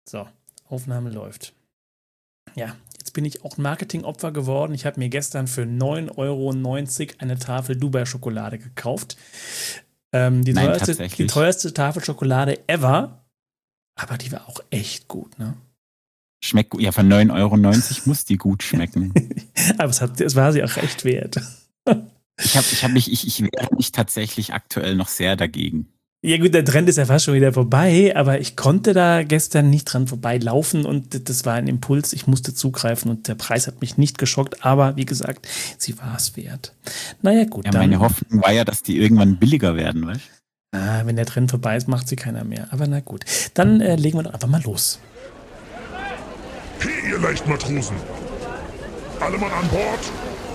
So, Aufnahme läuft. Ja, jetzt bin ich auch Marketingopfer geworden. Ich habe mir gestern für 9,90 € eine Tafel Dubai-Schokolade gekauft. Die teuerste Tafel Schokolade ever. Aber die war auch echt gut, ne? Schmeckt gut. Ja, für 9,90 € muss die gut schmecken. Aber es war sie auch echt wert. Ich wehre mich tatsächlich aktuell noch sehr dagegen. Ja gut, der Trend ist ja fast schon wieder vorbei, aber ich konnte da gestern nicht dran vorbeilaufen und das war ein Impuls, ich musste zugreifen und der Preis hat mich nicht geschockt, aber wie gesagt, sie war es wert. Naja gut. Ja, meine Hoffnung war ja, dass die irgendwann billiger werden, weißt du? Wenn der Trend vorbei ist, macht sie keiner mehr, aber na gut. Dann legen wir doch einfach mal los. Hey, ihr Leichtmatrosen! Alle Mann an Bord!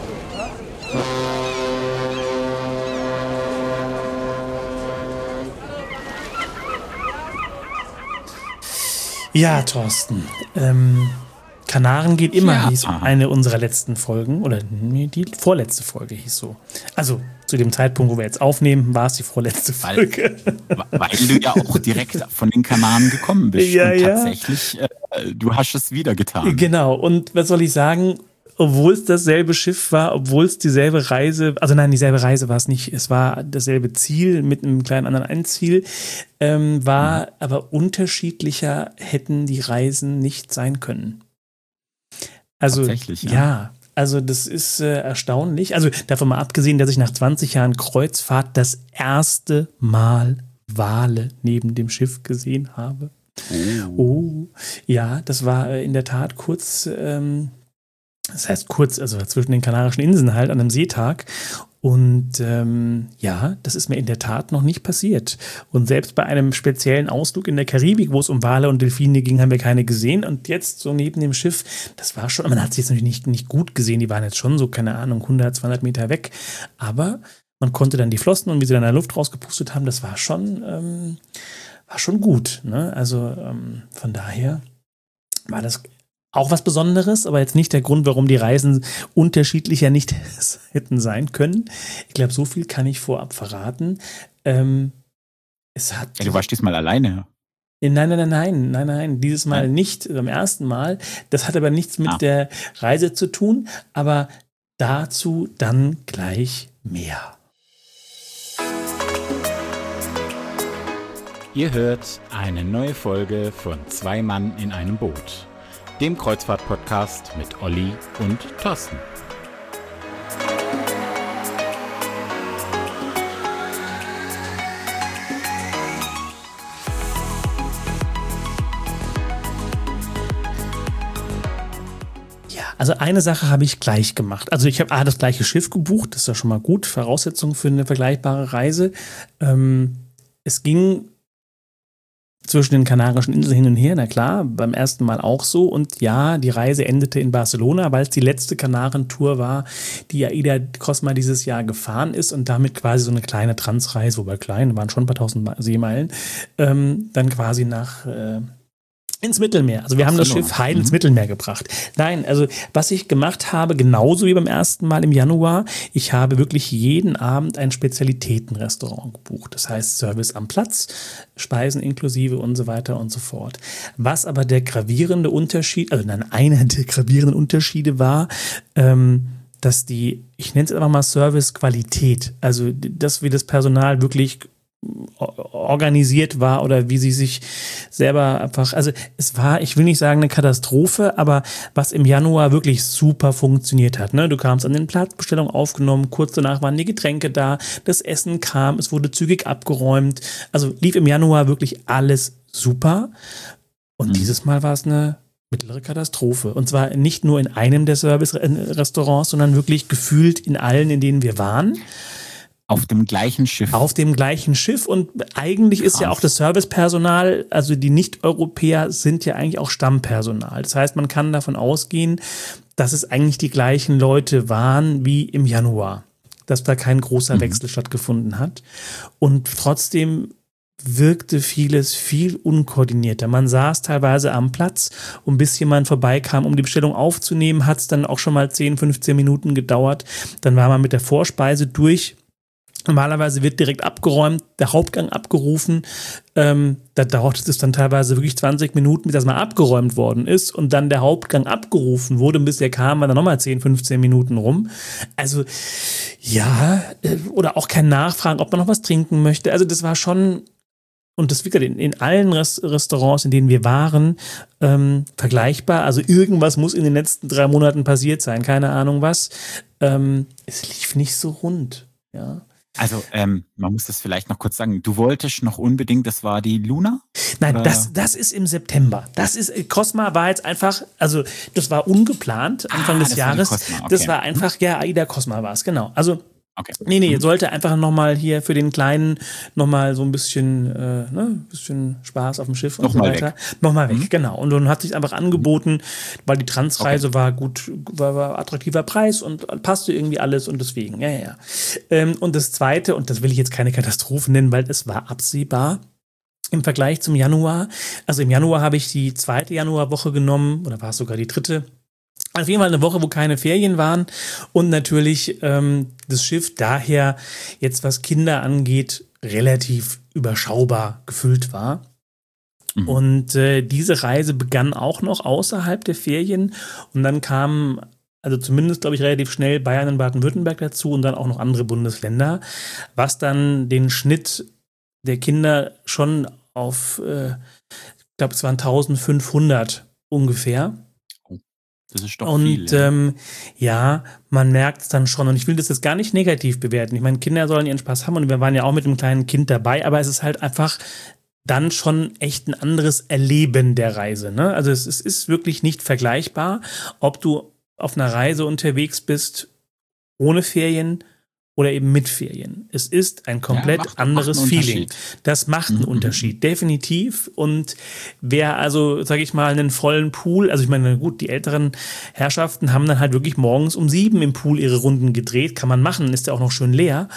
Ja, Thorsten. Kanaren geht immer, hieß eine unserer letzten Folgen. Oder nee, die vorletzte Folge hieß so. Also zu dem Zeitpunkt, wo wir jetzt aufnehmen, war es die vorletzte Folge. Weil du ja auch direkt von den Kanaren gekommen bist. Ja, und tatsächlich, du hast es wieder getan. Genau. Und was soll ich sagen? Obwohl es dasselbe Schiff war, obwohl es dieselbe Reise, also nein, dieselbe Reise war es nicht, es war dasselbe Ziel mit einem kleinen anderen Endziel, aber unterschiedlicher hätten die Reisen nicht sein können. Also, tatsächlich, ja, also das ist erstaunlich. Also davon mal abgesehen, dass ich nach 20 Jahren Kreuzfahrt das erste Mal Wale neben dem Schiff gesehen habe. Oh, ja, das war in der Tat kurz, das heißt kurz, also zwischen den Kanarischen Inseln halt an einem Seetag. Und das ist mir in der Tat noch nicht passiert. Und selbst bei einem speziellen Ausflug in der Karibik, wo es um Wale und Delfine ging, haben wir keine gesehen. Und jetzt so neben dem Schiff, das war schon, man hat sie jetzt natürlich nicht gut gesehen, die waren jetzt schon so, keine Ahnung, 100, 200 Meter weg. Aber man konnte dann die Flossen und wie sie dann in der Luft rausgepustet haben, das war schon gut. Ne? Also von daher war das auch was Besonderes, aber jetzt nicht der Grund, warum die Reisen unterschiedlicher nicht hätten sein können. Ich glaube, so viel kann ich vorab verraten. Du warst diesmal alleine. Nein, dieses Mal nicht, beim ersten Mal. Das hat aber nichts mit der Reise zu tun, aber dazu dann gleich mehr. Ihr hört eine neue Folge von Zwei Mann in einem Boot, dem Kreuzfahrt-Podcast mit Olli und Thorsten. Ja, also eine Sache habe ich gleich gemacht. Also ich habe das gleiche Schiff gebucht, das ist ja schon mal gut, Voraussetzung für eine vergleichbare Reise. Es ging zwischen den Kanarischen Inseln hin und her, na klar, beim ersten Mal auch so. Und ja, die Reise endete in Barcelona, weil es die letzte Kanarentour war, die AIDA Cosma dieses Jahr gefahren ist und damit quasi so eine kleine Transreise, wobei klein, waren schon ein paar tausend Seemeilen, dann quasi ins Mittelmeer. Also wir haben das Schiff heil ins Mittelmeer gebracht. Nein, also was ich gemacht habe, genauso wie beim ersten Mal im Januar, ich habe wirklich jeden Abend ein Spezialitätenrestaurant gebucht. Das heißt Service am Platz, Speisen inklusive und so weiter und so fort. Was aber der gravierende Unterschied, einer der gravierenden Unterschiede war, dass ich nenne es einfach mal Servicequalität, also dass wir das Personal wirklich organisiert war oder wie sie sich selber einfach, also es war, ich will nicht sagen eine Katastrophe, aber was im Januar wirklich super funktioniert hat, ne? Du kamst an den Platz, Bestellung aufgenommen, kurz danach waren die Getränke da, das Essen kam, es wurde zügig abgeräumt, also lief im Januar wirklich alles super und dieses Mal war es eine mittlere Katastrophe und zwar nicht nur in einem der Service-Restaurants, sondern wirklich gefühlt in allen, in denen wir waren. Auf dem gleichen Schiff. Auf dem gleichen Schiff und eigentlich ist ja auch das Servicepersonal, also die Nicht-Europäer sind ja eigentlich auch Stammpersonal. Das heißt, man kann davon ausgehen, dass es eigentlich die gleichen Leute waren wie im Januar, dass da kein großer Wechsel stattgefunden hat und trotzdem wirkte vieles viel unkoordinierter. Man saß teilweise am Platz und bis jemand vorbeikam, um die Bestellung aufzunehmen, hat es dann auch schon mal 10, 15 Minuten gedauert. Dann war man mit der Vorspeise durch. Normalerweise wird direkt abgeräumt, der Hauptgang abgerufen. Da dauert es dann teilweise wirklich 20 Minuten, bis das mal abgeräumt worden ist und dann der Hauptgang abgerufen wurde. Und bis der kam, war dann nochmal 10, 15 Minuten rum. Also ja, oder auch kein Nachfragen, ob man noch was trinken möchte. Also das war schon, und das wirklich in allen Restaurants, in denen wir waren, vergleichbar. Also irgendwas muss in den letzten 3 Monaten passiert sein, keine Ahnung was. Es lief nicht so rund, ja. Also, man muss das vielleicht noch kurz sagen. Du wolltest noch unbedingt, das war die Luna? Nein, das ist im September. Cosma war jetzt einfach, also das war ungeplant Anfang des Jahres. Cosma, okay. Das war einfach, ja, AIDA Cosma war es, genau. Also, okay. Nee, sollte einfach nochmal hier für den Kleinen nochmal so ein bisschen, bisschen Spaß auf dem Schiff und so weiter. Nochmal weg, genau. Und dann hat sich einfach angeboten, weil die Transreise war gut, war attraktiver Preis und passte irgendwie alles und deswegen, ja. Und das Zweite, und das will ich jetzt keine Katastrophe nennen, weil es war absehbar im Vergleich zum Januar. Also im Januar habe ich die 2. Januarwoche genommen, oder war es sogar die 3.? Auf jeden Fall eine Woche, wo keine Ferien waren und natürlich das Schiff daher jetzt, was Kinder angeht, relativ überschaubar gefüllt war. Mhm. Und diese Reise begann auch noch außerhalb der Ferien und dann kamen, also zumindest, glaube ich, relativ schnell Bayern und Baden-Württemberg dazu und dann auch noch andere Bundesländer, was dann den Schnitt der Kinder schon auf, ich glaube, es waren 1500 ungefähr. Das ist doch viel. Und ja, man merkt es dann schon. Und ich will das jetzt gar nicht negativ bewerten. Ich meine, Kinder sollen ihren Spaß haben und wir waren ja auch mit einem kleinen Kind dabei, aber es ist halt einfach dann schon echt ein anderes Erleben der Reise. Ne? Also es ist wirklich nicht vergleichbar, ob du auf einer Reise unterwegs bist ohne Ferien oder eben mit Ferien. Es ist ein komplett anderes Feeling. Das macht einen Unterschied, definitiv. Und wer also, sage ich mal, einen vollen Pool, also ich meine, gut, die älteren Herrschaften haben dann halt wirklich morgens um 7 im Pool ihre Runden gedreht, kann man machen, ist ja auch noch schön leer.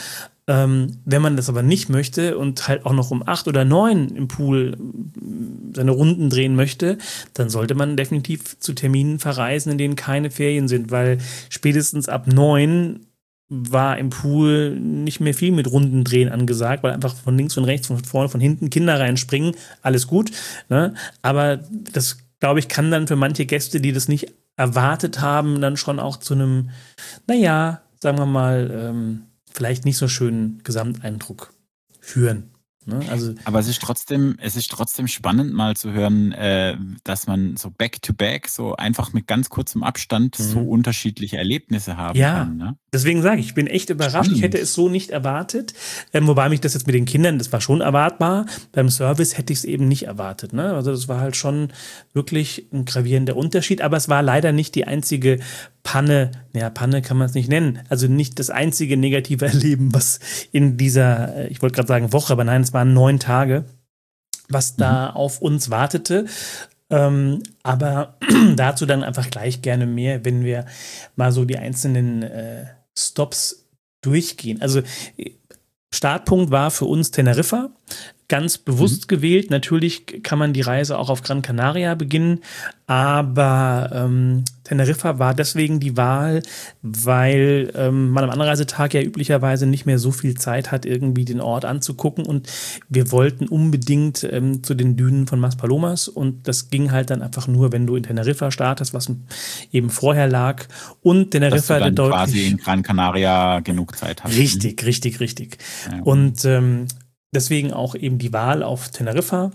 Wenn man das aber nicht möchte und halt auch noch um 8 oder 9 im Pool seine Runden drehen möchte, dann sollte man definitiv zu Terminen verreisen, in denen keine Ferien sind, weil spätestens ab 9 war im Pool nicht mehr viel mit Rundendrehen angesagt, weil einfach von links und rechts, von vorne, von hinten Kinder reinspringen, alles gut, ne? Aber das, glaube ich, kann dann für manche Gäste, die das nicht erwartet haben, dann schon auch zu einem, naja, sagen wir mal, vielleicht nicht so schönen Gesamteindruck führen. Ne? Also, aber es ist trotzdem spannend, mal zu hören, dass man so back-to-back, so einfach mit ganz kurzem Abstand so unterschiedliche Erlebnisse haben kann. Ne? Deswegen sage ich bin echt überrascht. Spannend. Ich hätte es so nicht erwartet. Wobei mich das jetzt mit den Kindern, das war schon erwartbar. Beim Service hätte ich es eben nicht erwartet. Ne? Also das war halt schon wirklich ein gravierender Unterschied. Aber es war leider nicht die einzige Panne kann man es nicht nennen. Also nicht das einzige negative Erleben, was in dieser, ich wollte gerade sagen Woche, aber nein, es waren 9 Tage, was da auf uns wartete. Aber dazu dann einfach gleich gerne mehr, wenn wir mal so die einzelnen Stops durchgehen. Also Startpunkt war für uns Teneriffa, ganz bewusst gewählt. Natürlich kann man die Reise auch auf Gran Canaria beginnen, aber Teneriffa war deswegen die Wahl, weil man am Anreisetag ja üblicherweise nicht mehr so viel Zeit hat, irgendwie den Ort anzugucken und wir wollten unbedingt zu den Dünen von Maspalomas und das ging halt dann einfach nur, wenn du in Teneriffa startest, was eben vorher lag und Teneriffa dass du dann quasi in Gran Canaria genug Zeit hast. Richtig. Ja. Und deswegen auch eben die Wahl auf Teneriffa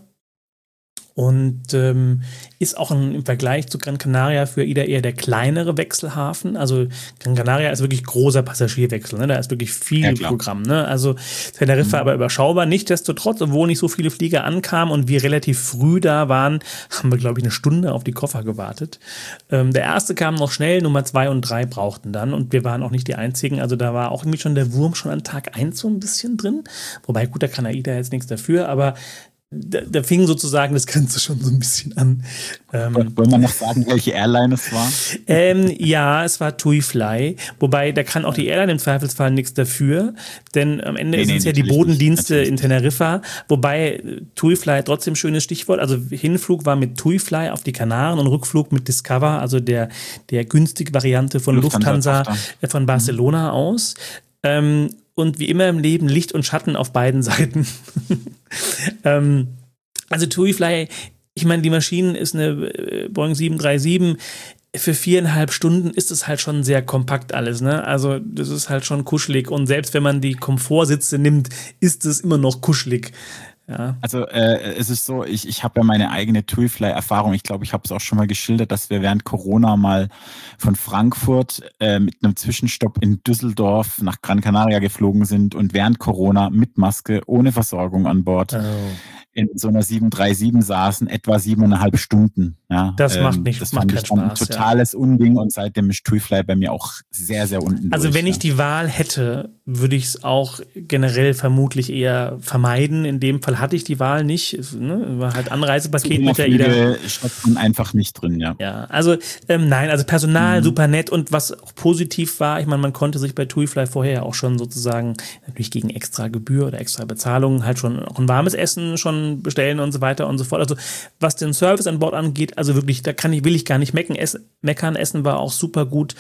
und ist auch im Vergleich zu Gran Canaria für AIDA eher der kleinere Wechselhafen. Also Gran Canaria ist wirklich großer Passagierwechsel, ne? Da ist wirklich viel Programm. Ne? Also Teneriffa aber überschaubar. Nichtsdestotrotz, obwohl nicht so viele Flieger ankamen und wir relativ früh da waren, haben wir, glaube ich, 1 Stunde auf die Koffer gewartet. Der erste kam noch schnell, Nummer 2 und 3 brauchten dann und wir waren auch nicht die einzigen. Also da war auch irgendwie schon der Wurm schon an Tag 1 so ein bisschen drin. Wobei, gut, da kann AIDA jetzt nichts dafür, aber da fing sozusagen das Ganze schon so ein bisschen an. Wollen wir noch sagen, welche Airline es war? Ja, es war TUI Fly. Wobei, da kann auch die Airline im Zweifelsfall nichts dafür. Denn am Ende ist es ja die Bodendienste in Teneriffa. Wobei TUI Fly trotzdem schönes Stichwort. Also Hinflug war mit TUI Fly auf die Kanaren und Rückflug mit Discover, also der günstige Variante von Lufthansa von Barcelona aus. und wie immer im Leben Licht und Schatten auf beiden Seiten. Also TuiFly, ich meine, die Maschine ist eine Boeing 737. Für 4,5 Stunden ist es halt schon sehr kompakt alles, ne? Also das ist halt schon kuschelig und selbst wenn man die Komfortsitze nimmt, ist es immer noch kuschelig. Ja. Also es ist so, ich habe ja meine eigene TuiFly-Erfahrung. Ich glaube, ich habe es auch schon mal geschildert, dass wir während Corona mal von Frankfurt mit einem Zwischenstopp in Düsseldorf nach Gran Canaria geflogen sind und während Corona mit Maske, ohne Versorgung an Bord, in so einer 737 saßen, etwa 7,5 Stunden. Ja, das macht nicht, das macht fand keinen ich Spaß. ein totales Unding und seitdem ist TuiFly bei mir auch sehr, sehr unten Also durch, wenn ich die Wahl hätte, würde ich es auch generell vermutlich eher vermeiden. In dem Fall hatte ich die Wahl nicht. Ne? War halt Anreisepaket mit der AIDA. Standen einfach nicht drin, ja. Ja, also nein, also Personal super nett und was auch positiv war, ich meine, man konnte sich bei TuiFly vorher auch schon sozusagen natürlich gegen extra Gebühr oder extra Bezahlung halt schon auch ein warmes Essen schon bestellen und so weiter und so fort. Also was den Service an Bord angeht, also wirklich, da will ich gar nicht meckern. Essen war auch super gut.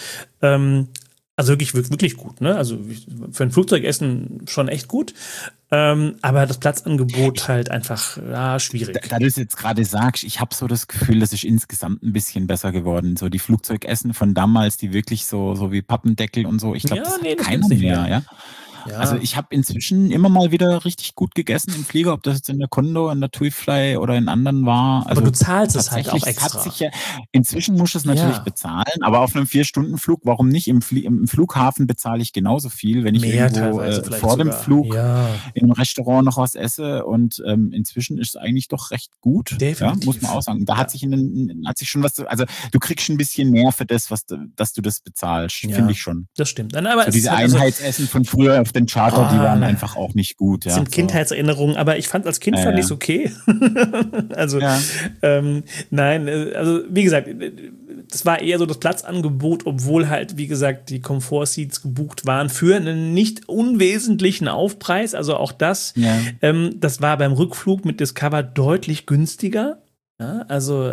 Also wirklich gut, ne? Also für ein Flugzeugessen schon echt gut. Aber das Platzangebot halt einfach schwierig. Da du es jetzt gerade sagst, ich habe so das Gefühl, das ist insgesamt ein bisschen besser geworden. So die Flugzeugessen von damals, die wirklich so wie Pappendeckel und so, ich glaube, das hat keiner mehr, ja. Ja. Also ich habe inzwischen immer mal wieder richtig gut gegessen im Flieger, ob das jetzt in der Condor, in der TuiFly oder in anderen war. Also aber du zahlst es halt auch extra. Inzwischen musst du es natürlich bezahlen, aber auf einem 4-Stunden-Flug, warum nicht? Im Flughafen bezahle ich genauso viel, wenn ich mehr irgendwo vor dem Flug im Restaurant noch was esse und inzwischen ist es eigentlich doch recht gut. Definitiv. Ja, muss man auch sagen. Da hat sich schon was, also du kriegst ein bisschen mehr für das, dass du das bezahlst, finde ich schon. Das stimmt. Dann, aber so diese Einheitsessen von früher auf den Charter, die waren einfach auch nicht gut. Das sind Kindheitserinnerungen, aber ich fand als Kind fand ich es okay. Also nein, also wie gesagt, das war eher so das Platzangebot, obwohl halt, wie gesagt, die Komfortseats gebucht waren für einen nicht unwesentlichen Aufpreis. Also auch das, das war beim Rückflug mit Discover deutlich günstiger. Ja, also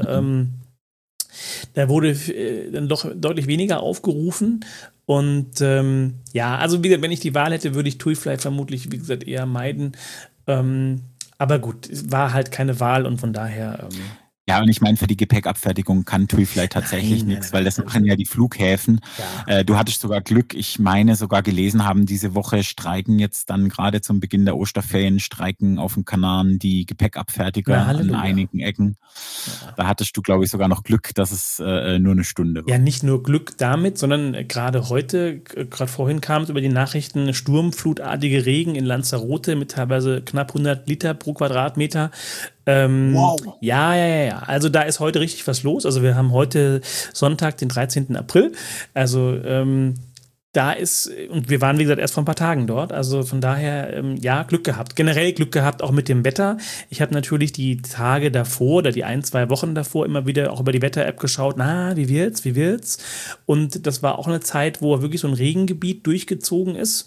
da wurde dann doch deutlich weniger aufgerufen. Und also wie gesagt, wenn ich die Wahl hätte, würde ich TuiFly vermutlich, wie gesagt, eher meiden. Aber gut, es war halt keine Wahl und von daher. Ja, und ich meine, für die Gepäckabfertigung kann TuiFly tatsächlich nichts, weil das machen ja die Flughäfen. Ja. Du hattest sogar Glück, ich meine sogar gelesen haben, diese Woche streiken jetzt dann gerade zum Beginn der Osterferien, streiken auf dem Kanaren die Gepäckabfertiger an einigen Ecken. Ja. Da hattest du, glaube ich, sogar noch Glück, dass es nur eine Stunde war. Ja, nicht nur Glück damit, sondern gerade vorhin kam es über die Nachrichten, sturmflutartige Regen in Lanzarote mit teilweise knapp 100 Liter pro Quadratmeter. Wow. Ja. Also da ist heute richtig was los. Also wir haben heute Sonntag, den 13. April. Also da ist, und wir waren, wie gesagt, erst vor ein paar Tagen dort. Also von daher, Glück gehabt. Generell Glück gehabt, auch mit dem Wetter. Ich habe natürlich die Tage davor oder die 1-2 Wochen davor immer wieder auch über die Wetter-App geschaut. Wie wird's? Und das war auch eine Zeit, wo wirklich so ein Regengebiet durchgezogen ist.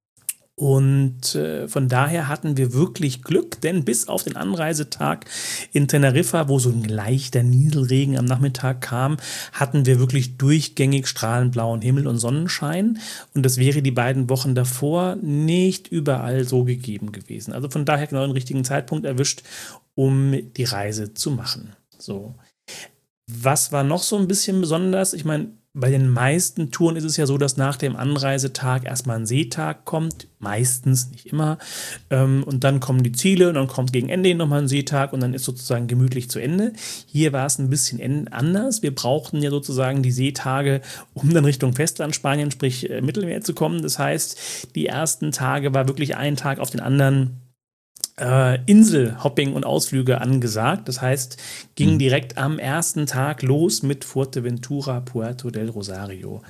Und von daher hatten wir wirklich Glück, denn bis auf den Anreisetag in Teneriffa, wo so ein leichter Nieselregen am Nachmittag kam, hatten wir wirklich durchgängig strahlend blauen Himmel und Sonnenschein. Und das wäre die beiden Wochen davor nicht überall so gegeben gewesen. Also von daher genau den richtigen Zeitpunkt erwischt, um die Reise zu machen. So. Was war noch so ein bisschen besonders? Ich meine, bei den meisten Touren ist es ja so, dass nach dem Anreisetag erstmal ein Seetag kommt. Meistens, nicht immer. Und dann kommen die Ziele und dann kommt gegen Ende hin nochmal ein Seetag und dann ist sozusagen gemütlich zu Ende. Hier war es ein bisschen anders. Wir brauchten ja sozusagen die Seetage, um dann Richtung Festland Spanien, sprich Mittelmeer zu kommen. Das heißt, die ersten Tage war wirklich ein Tag auf den anderen Inselhopping und Ausflüge angesagt. Das heißt, ging direkt am ersten Tag los mit Fuerteventura, Puerto del Rosario.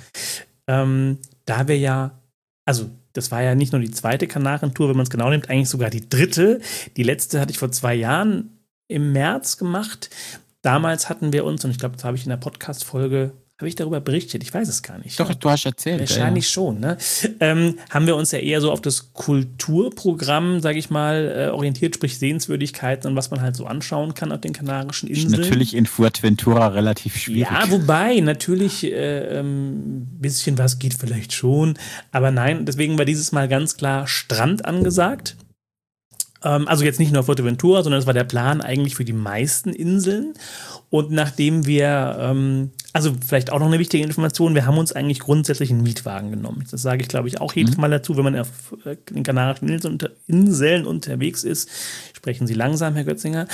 Da wir das war ja nicht nur die zweite Kanarentour, wenn man es genau nimmt, eigentlich sogar die dritte. Die letzte hatte ich vor 2 Jahren im März gemacht. Damals hatten wir uns, und ich glaube, das habe ich in der Podcast-Folge Habe ich darüber berichtet? Ich weiß es gar nicht. Doch, du hast erzählt. Wahrscheinlich schon. Ne? Haben wir uns ja eher so auf das Kulturprogramm, sage ich mal, orientiert, sprich Sehenswürdigkeiten und was man halt so anschauen kann auf den Kanarischen Inseln. Natürlich in Fuerteventura relativ schwierig. Ja, wobei natürlich ein bisschen was geht vielleicht schon. Aber nein, deswegen war dieses Mal ganz klar Strand angesagt. Also jetzt nicht nur Fuerteventura, sondern es war der Plan eigentlich für die meisten Inseln. Und nachdem wir, also vielleicht auch noch eine wichtige Information, wir haben uns eigentlich grundsätzlich einen Mietwagen genommen. Das sage ich, glaube ich, auch jedes Mal dazu, wenn man auf den Kanarischen Inseln unterwegs ist. Sprechen Sie langsam, Herr Götzinger.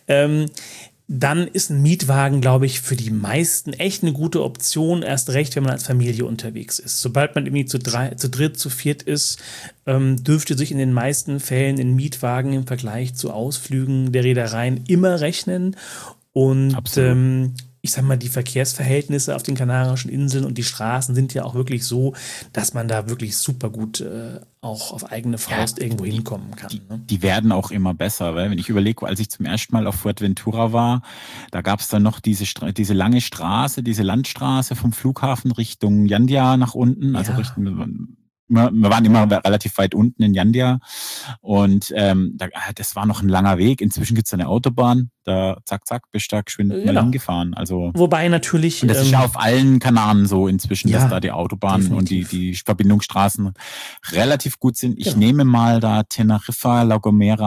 Dann ist ein Mietwagen, glaube ich, für die meisten echt eine gute Option, erst recht, wenn man als Familie unterwegs ist. Sobald man irgendwie zu dritt, zu viert ist, dürfte sich in den meisten Fällen ein Mietwagen im Vergleich zu Ausflügen der Reedereien immer rechnen. Und ich sag mal, die Verkehrsverhältnisse auf den Kanarischen Inseln und die Straßen sind ja auch wirklich so, dass man da wirklich super gut auch auf eigene Faust irgendwo hinkommen kann. Die werden auch immer besser, weil wenn ich überlege, als ich zum ersten Mal auf Fuerteventura war, da gab es dann noch diese lange Straße, diese Landstraße vom Flughafen Richtung Jandia nach unten, also Richtung... Wir waren immer relativ weit unten in Jandia und das war noch ein langer Weg. Inzwischen gibt es eine Autobahn, da zack, bist du da geschwind mal hingefahren. Also, wobei natürlich... Und das ist ja auf allen Kanaren so inzwischen, dass da die Autobahnen definitiv. Und die Verbindungsstraßen relativ gut sind. Ich nehme mal da Teneriffa, La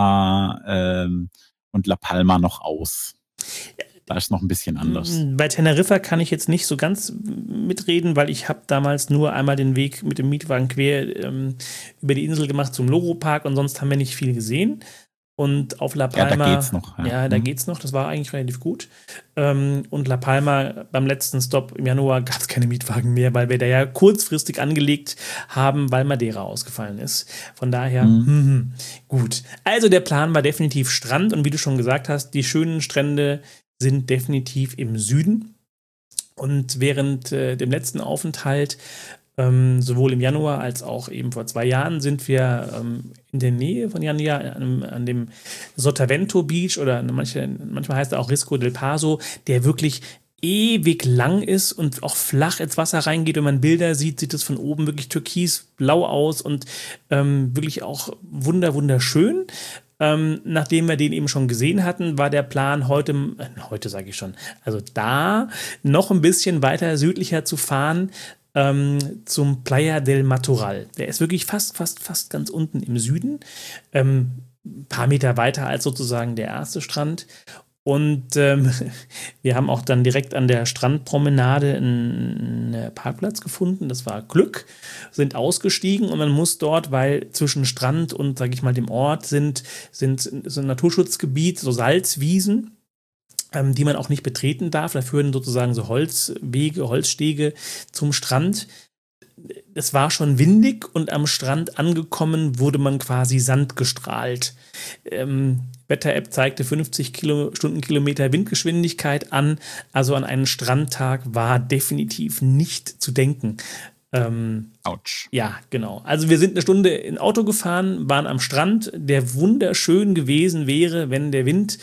Gomera und La Palma noch aus. Da ist noch ein bisschen anders. Bei Teneriffa kann ich jetzt nicht so ganz mitreden, weil ich habe damals nur einmal den Weg mit dem Mietwagen quer über die Insel gemacht zum Loro-Park und sonst haben wir nicht viel gesehen. Und auf La Palma... Ja, da geht's noch. Ja, da geht's noch. Das war eigentlich relativ gut. Und La Palma, beim letzten Stop im Januar gab es keine Mietwagen mehr, weil wir da ja kurzfristig angelegt haben, weil Madeira ausgefallen ist. Von daher, gut. Also der Plan war definitiv Strand und wie du schon gesagt hast, die schönen Strände sind definitiv im Süden. Und während dem letzten Aufenthalt, sowohl im Januar als auch eben vor 2 Jahren, sind wir in der Nähe von Jandia an dem Sotavento Beach oder manchmal heißt er auch Risco del Paso, der wirklich ewig lang ist und auch flach ins Wasser reingeht. Wenn man Bilder sieht, sieht es von oben wirklich türkisblau aus und wirklich auch wunderschön. Nachdem wir den eben schon gesehen hatten, war der Plan heute sage ich schon, also da noch ein bisschen weiter südlicher zu fahren zum Playa del Matoral. Der ist wirklich fast ganz unten im Süden, ein paar Meter weiter als sozusagen der erste Strand. Und wir haben auch dann direkt an der Strandpromenade einen Parkplatz gefunden. Das war Glück, sind ausgestiegen und man muss dort, weil zwischen Strand und, sage ich mal, dem Ort sind so ein Naturschutzgebiet, so Salzwiesen, die man auch nicht betreten darf. Da führen sozusagen so Holzwege, Holzstege zum Strand. Es war schon windig und am Strand angekommen wurde man quasi sandgestrahlt. Wetter-App zeigte 50 Stundenkilometer Windgeschwindigkeit an. Also an einen Strandtag war definitiv nicht zu denken. Autsch. Ja, genau. Also wir sind eine Stunde in Auto gefahren, waren am Strand, der wunderschön gewesen wäre, wenn der Wind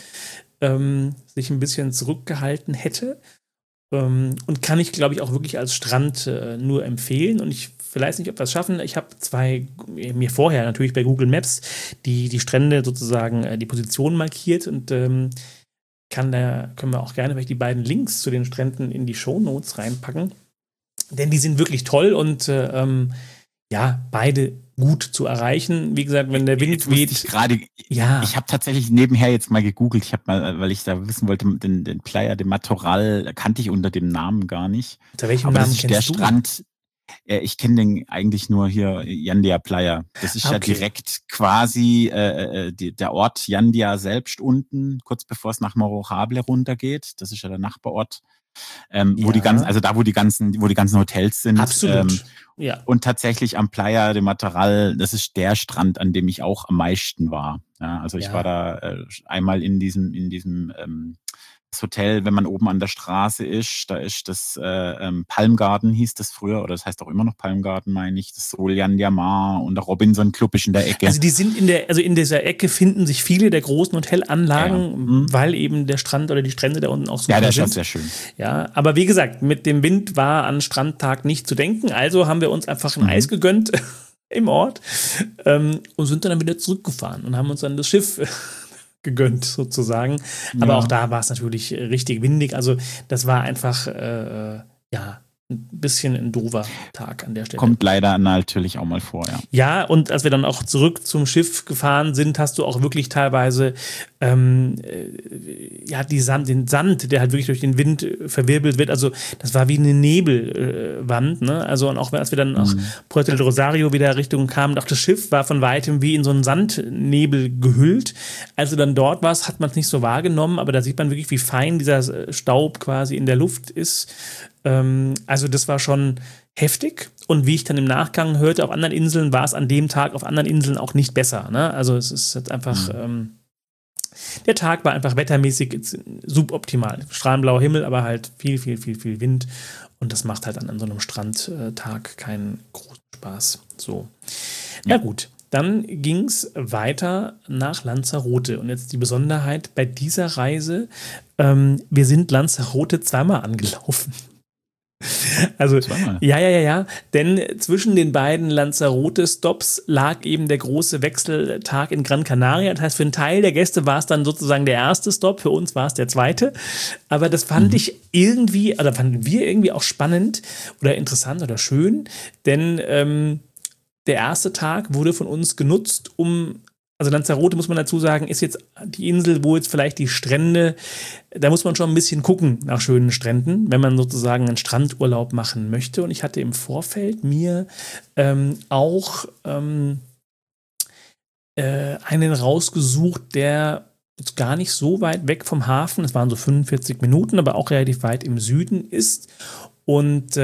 sich ein bisschen zurückgehalten hätte. Und kann ich, glaube ich, auch wirklich als Strand nur empfehlen. Und ich weiß nicht, ob wir es schaffen. Ich habe mir vorher natürlich bei Google Maps die Strände sozusagen die Position markiert und können wir auch gerne vielleicht die beiden Links zu den Stränden in die Shownotes reinpacken. Denn die sind wirklich toll und beide gut zu erreichen. Wie gesagt, wenn der Wind weht. Ich habe tatsächlich nebenher jetzt mal gegoogelt. Ich habe mal, weil ich da wissen wollte, den Playa de Matoral kannte ich unter dem Namen gar nicht. Unter welchem Namen kennst du? Der Strand. Ich kenne den eigentlich nur hier, Jandia Playa. Das ist ja direkt quasi der Ort Jandia selbst unten, kurz bevor es nach Morrojable runtergeht. Das ist ja der Nachbarort. Wo die ganzen Hotels sind. Absolut. Und tatsächlich am Playa de Matoral, das ist der Strand, an dem ich auch am meisten war. Ja, also ich war da einmal in diesem Hotel, wenn man oben an der Straße ist, da ist das Palm Garden, hieß das früher, oder das heißt auch immer noch Palm Garden, meine ich, das Soljan Diamant und der Robinson Club ist in der Ecke. Also die sind in dieser Ecke finden sich viele der großen Hotelanlagen, weil eben der Strand oder die Strände da unten auch so ja, das ist sehr schön. Ja, aber wie gesagt, mit dem Wind war an Strandtag nicht zu denken, also haben wir uns einfach ein Eis gegönnt im Ort und sind dann wieder zurückgefahren und haben uns dann das Schiff gegönnt sozusagen. Aber auch da war es natürlich richtig windig. Also das war einfach ein bisschen ein doofer Tag an der Stelle. Kommt leider natürlich auch mal vor, ja. Ja, und als wir dann auch zurück zum Schiff gefahren sind, hast du auch wirklich teilweise den Sand, der halt wirklich durch den Wind verwirbelt wird. Also das war wie eine Nebelwand, ne? Also und auch als wir dann nach Puerto del Rosario wieder Richtung kamen, auch das Schiff war von weitem wie in so einen Sandnebel gehüllt. Als du dann dort warst, hat man es nicht so wahrgenommen, aber da sieht man wirklich, wie fein dieser Staub quasi in der Luft ist. Also das war schon heftig und wie ich dann im Nachgang hörte, auf anderen Inseln war es an dem Tag auf anderen Inseln auch nicht besser. Ne? Also es ist jetzt einfach, der Tag war einfach wettermäßig suboptimal. Strahlenblauer Himmel, aber halt viel, viel, viel, viel Wind und das macht halt an so einem Strandtag keinen großen Spaß. So, ja gut. Dann ging es weiter nach Lanzarote. Und jetzt die Besonderheit bei dieser Reise, wir sind Lanzarote zweimal angelaufen. Also, ja. Denn zwischen den beiden Lanzarote-Stops lag eben der große Wechseltag in Gran Canaria. Das heißt, für einen Teil der Gäste war es dann sozusagen der erste Stop, für uns war es der zweite. Aber das fanden wir irgendwie auch spannend oder interessant oder schön, denn der erste Tag wurde von uns genutzt, also Lanzarote, muss man dazu sagen, ist jetzt die Insel, wo jetzt vielleicht die Strände, da muss man schon ein bisschen gucken nach schönen Stränden, wenn man sozusagen einen Strandurlaub machen möchte. Und ich hatte im Vorfeld mir auch einen rausgesucht, der jetzt gar nicht so weit weg vom Hafen, es waren so 45 Minuten, aber auch relativ weit im Süden ist. Und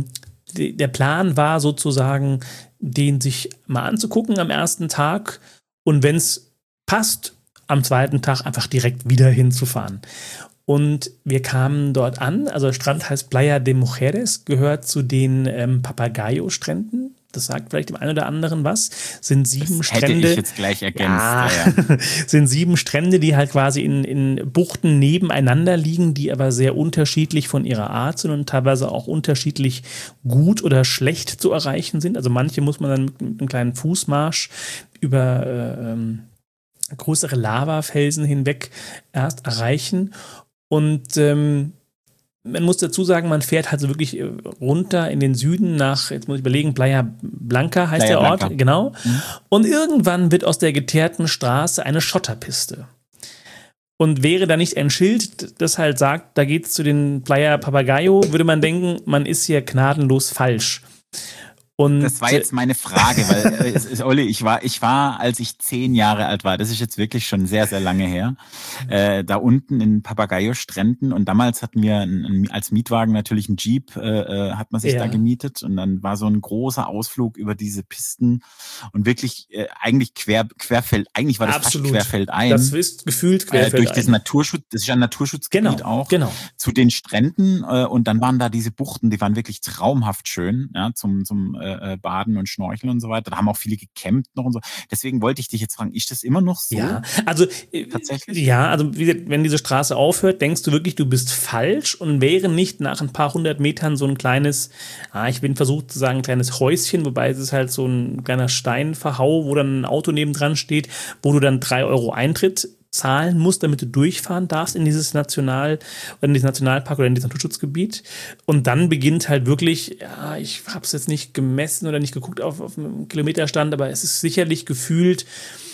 der Plan war sozusagen, den sich mal anzugucken am ersten Tag und wenn es passt, am zweiten Tag einfach direkt wieder hinzufahren. Und wir kamen dort an, also der Strand heißt Playa de Mujeres, gehört zu den Papagayo-Stränden. Das sagt vielleicht dem einen oder anderen was. Sind 7 Strände. Hätte ich jetzt gleich ergänzt. Ja. Sind 7 Strände, die halt quasi in Buchten nebeneinander liegen, die aber sehr unterschiedlich von ihrer Art sind und teilweise auch unterschiedlich gut oder schlecht zu erreichen sind. Also manche muss man dann mit einem kleinen Fußmarsch über größere Lavafelsen hinweg erst erreichen. Und man muss dazu sagen, man fährt halt so wirklich runter in den Süden nach, jetzt muss ich überlegen, Playa Blanca heißt der Ort, genau. Und irgendwann wird aus der geteerten Straße eine Schotterpiste. Und wäre da nicht ein Schild, das halt sagt, da geht's zu den Playa Papagayo, würde man denken, man ist hier gnadenlos falsch. Und das war jetzt meine Frage, weil Olli, ich war, als ich 10 Jahre alt war, das ist jetzt wirklich schon sehr, sehr lange her, da unten in Papagayo-Stränden und damals hatten wir als Mietwagen natürlich einen Jeep, hat man sich da gemietet und dann war so ein großer Ausflug über diese Pisten und wirklich eigentlich querfeld, eigentlich war das absolut. Fast querfeldein. Das ist gefühlt querfeldein. Durch diesen Naturschutz, das ist ja ein Naturschutzgebiet auch, zu den Stränden und dann waren da diese Buchten, die waren wirklich traumhaft schön, ja, zum Baden und Schnorcheln und so weiter. Da haben auch viele gecampt noch und so. Deswegen wollte ich dich jetzt fragen, ist das immer noch so? Ja, also tatsächlich? Ja, also wie gesagt, wenn diese Straße aufhört, denkst du wirklich, du bist falsch und wäre nicht nach ein paar 100 Metern so ein kleines, ich bin versucht zu sagen, ein kleines Häuschen, wobei es ist halt so ein kleiner Steinverhau, wo dann ein Auto nebendran steht, wo du dann 3 € Eintritt zahlen musst, damit du durchfahren darfst in dieses Nationalpark oder in dieses Naturschutzgebiet. Und dann beginnt halt wirklich, ich habe es jetzt nicht gemessen oder nicht geguckt auf einem Kilometerstand, aber es ist sicherlich gefühlt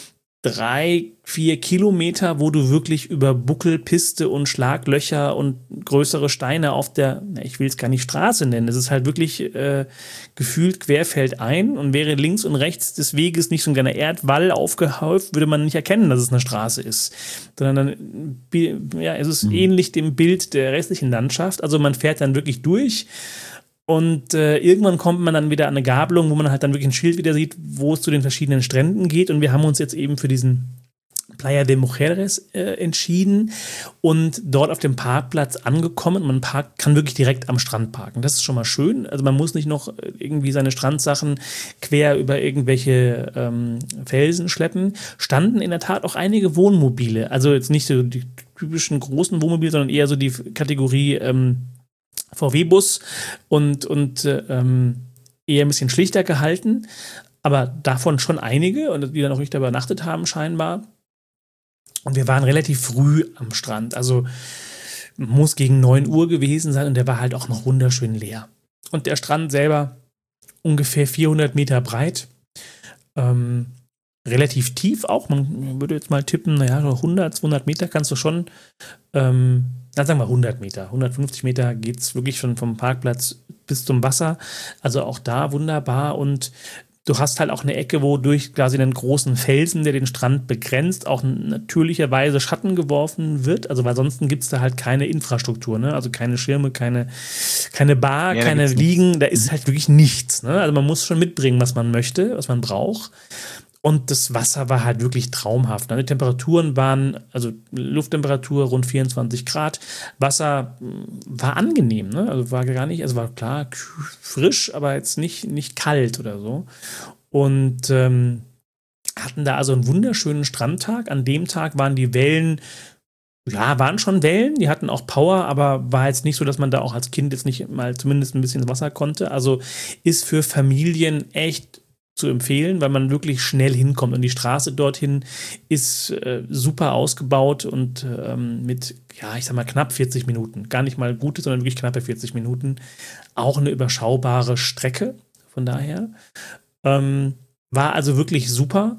3-4 Kilometer, wo du wirklich über Buckelpiste und Schlaglöcher und größere Steine auf der, ich will es gar nicht Straße nennen, es ist halt wirklich gefühlt querfeldein und wäre links und rechts des Weges nicht so ein kleiner Erdwall aufgehäuft, würde man nicht erkennen, dass es eine Straße ist. Sondern dann, es ist ähnlich dem Bild der restlichen Landschaft. Also man fährt dann wirklich durch. Und irgendwann kommt man dann wieder an eine Gabelung, wo man halt dann wirklich ein Schild wieder sieht, wo es zu den verschiedenen Stränden geht. Und wir haben uns jetzt eben für diesen Playa de Mujeres entschieden und dort auf dem Parkplatz angekommen. Man kann wirklich direkt am Strand parken. Das ist schon mal schön. Also man muss nicht noch irgendwie seine Strandsachen quer über irgendwelche Felsen schleppen. Standen in der Tat auch einige Wohnmobile. Also jetzt nicht so die typischen großen Wohnmobile, sondern eher so die Kategorie VW-Bus und eher ein bisschen schlichter gehalten. Aber davon schon einige, und die dann auch nicht da übernachtet haben scheinbar. Und wir waren relativ früh am Strand, also muss gegen 9 Uhr gewesen sein und der war halt auch noch wunderschön leer. Und der Strand selber ungefähr 400 Meter breit, relativ tief auch, man würde jetzt mal tippen, naja, so 100, 200 Meter kannst du schon, sagen wir 100 Meter, 150 Meter geht es wirklich schon vom Parkplatz bis zum Wasser, also auch da wunderbar und du hast halt auch eine Ecke, wo durch quasi einen großen Felsen, der den Strand begrenzt, auch natürlicherweise Schatten geworfen wird. Also weil sonst gibt es da halt keine Infrastruktur, ne? Also keine Schirme, keine Bar, ja, keine Liegen. Da ist halt wirklich nichts. Ne? Also man muss schon mitbringen, was man möchte, was man braucht. Und das Wasser war halt wirklich traumhaft. Die Temperaturen waren, also Lufttemperatur rund 24 Grad. Wasser war angenehm, ne? Also war gar nicht, also war klar frisch, aber jetzt nicht kalt oder so. Und hatten da also einen wunderschönen Strandtag. An dem Tag waren die Wellen, ja, waren schon Wellen, die hatten auch Power, aber war jetzt nicht so, dass man da auch als Kind jetzt nicht mal zumindest ein bisschen ins Wasser konnte. Also ist für Familien echt zu empfehlen, weil man wirklich schnell hinkommt und die Straße dorthin ist super ausgebaut und mit, ja, ich sag mal knapp 40 Minuten, gar nicht mal gute, sondern wirklich knappe 40 Minuten, auch eine überschaubare Strecke, von daher war also wirklich super.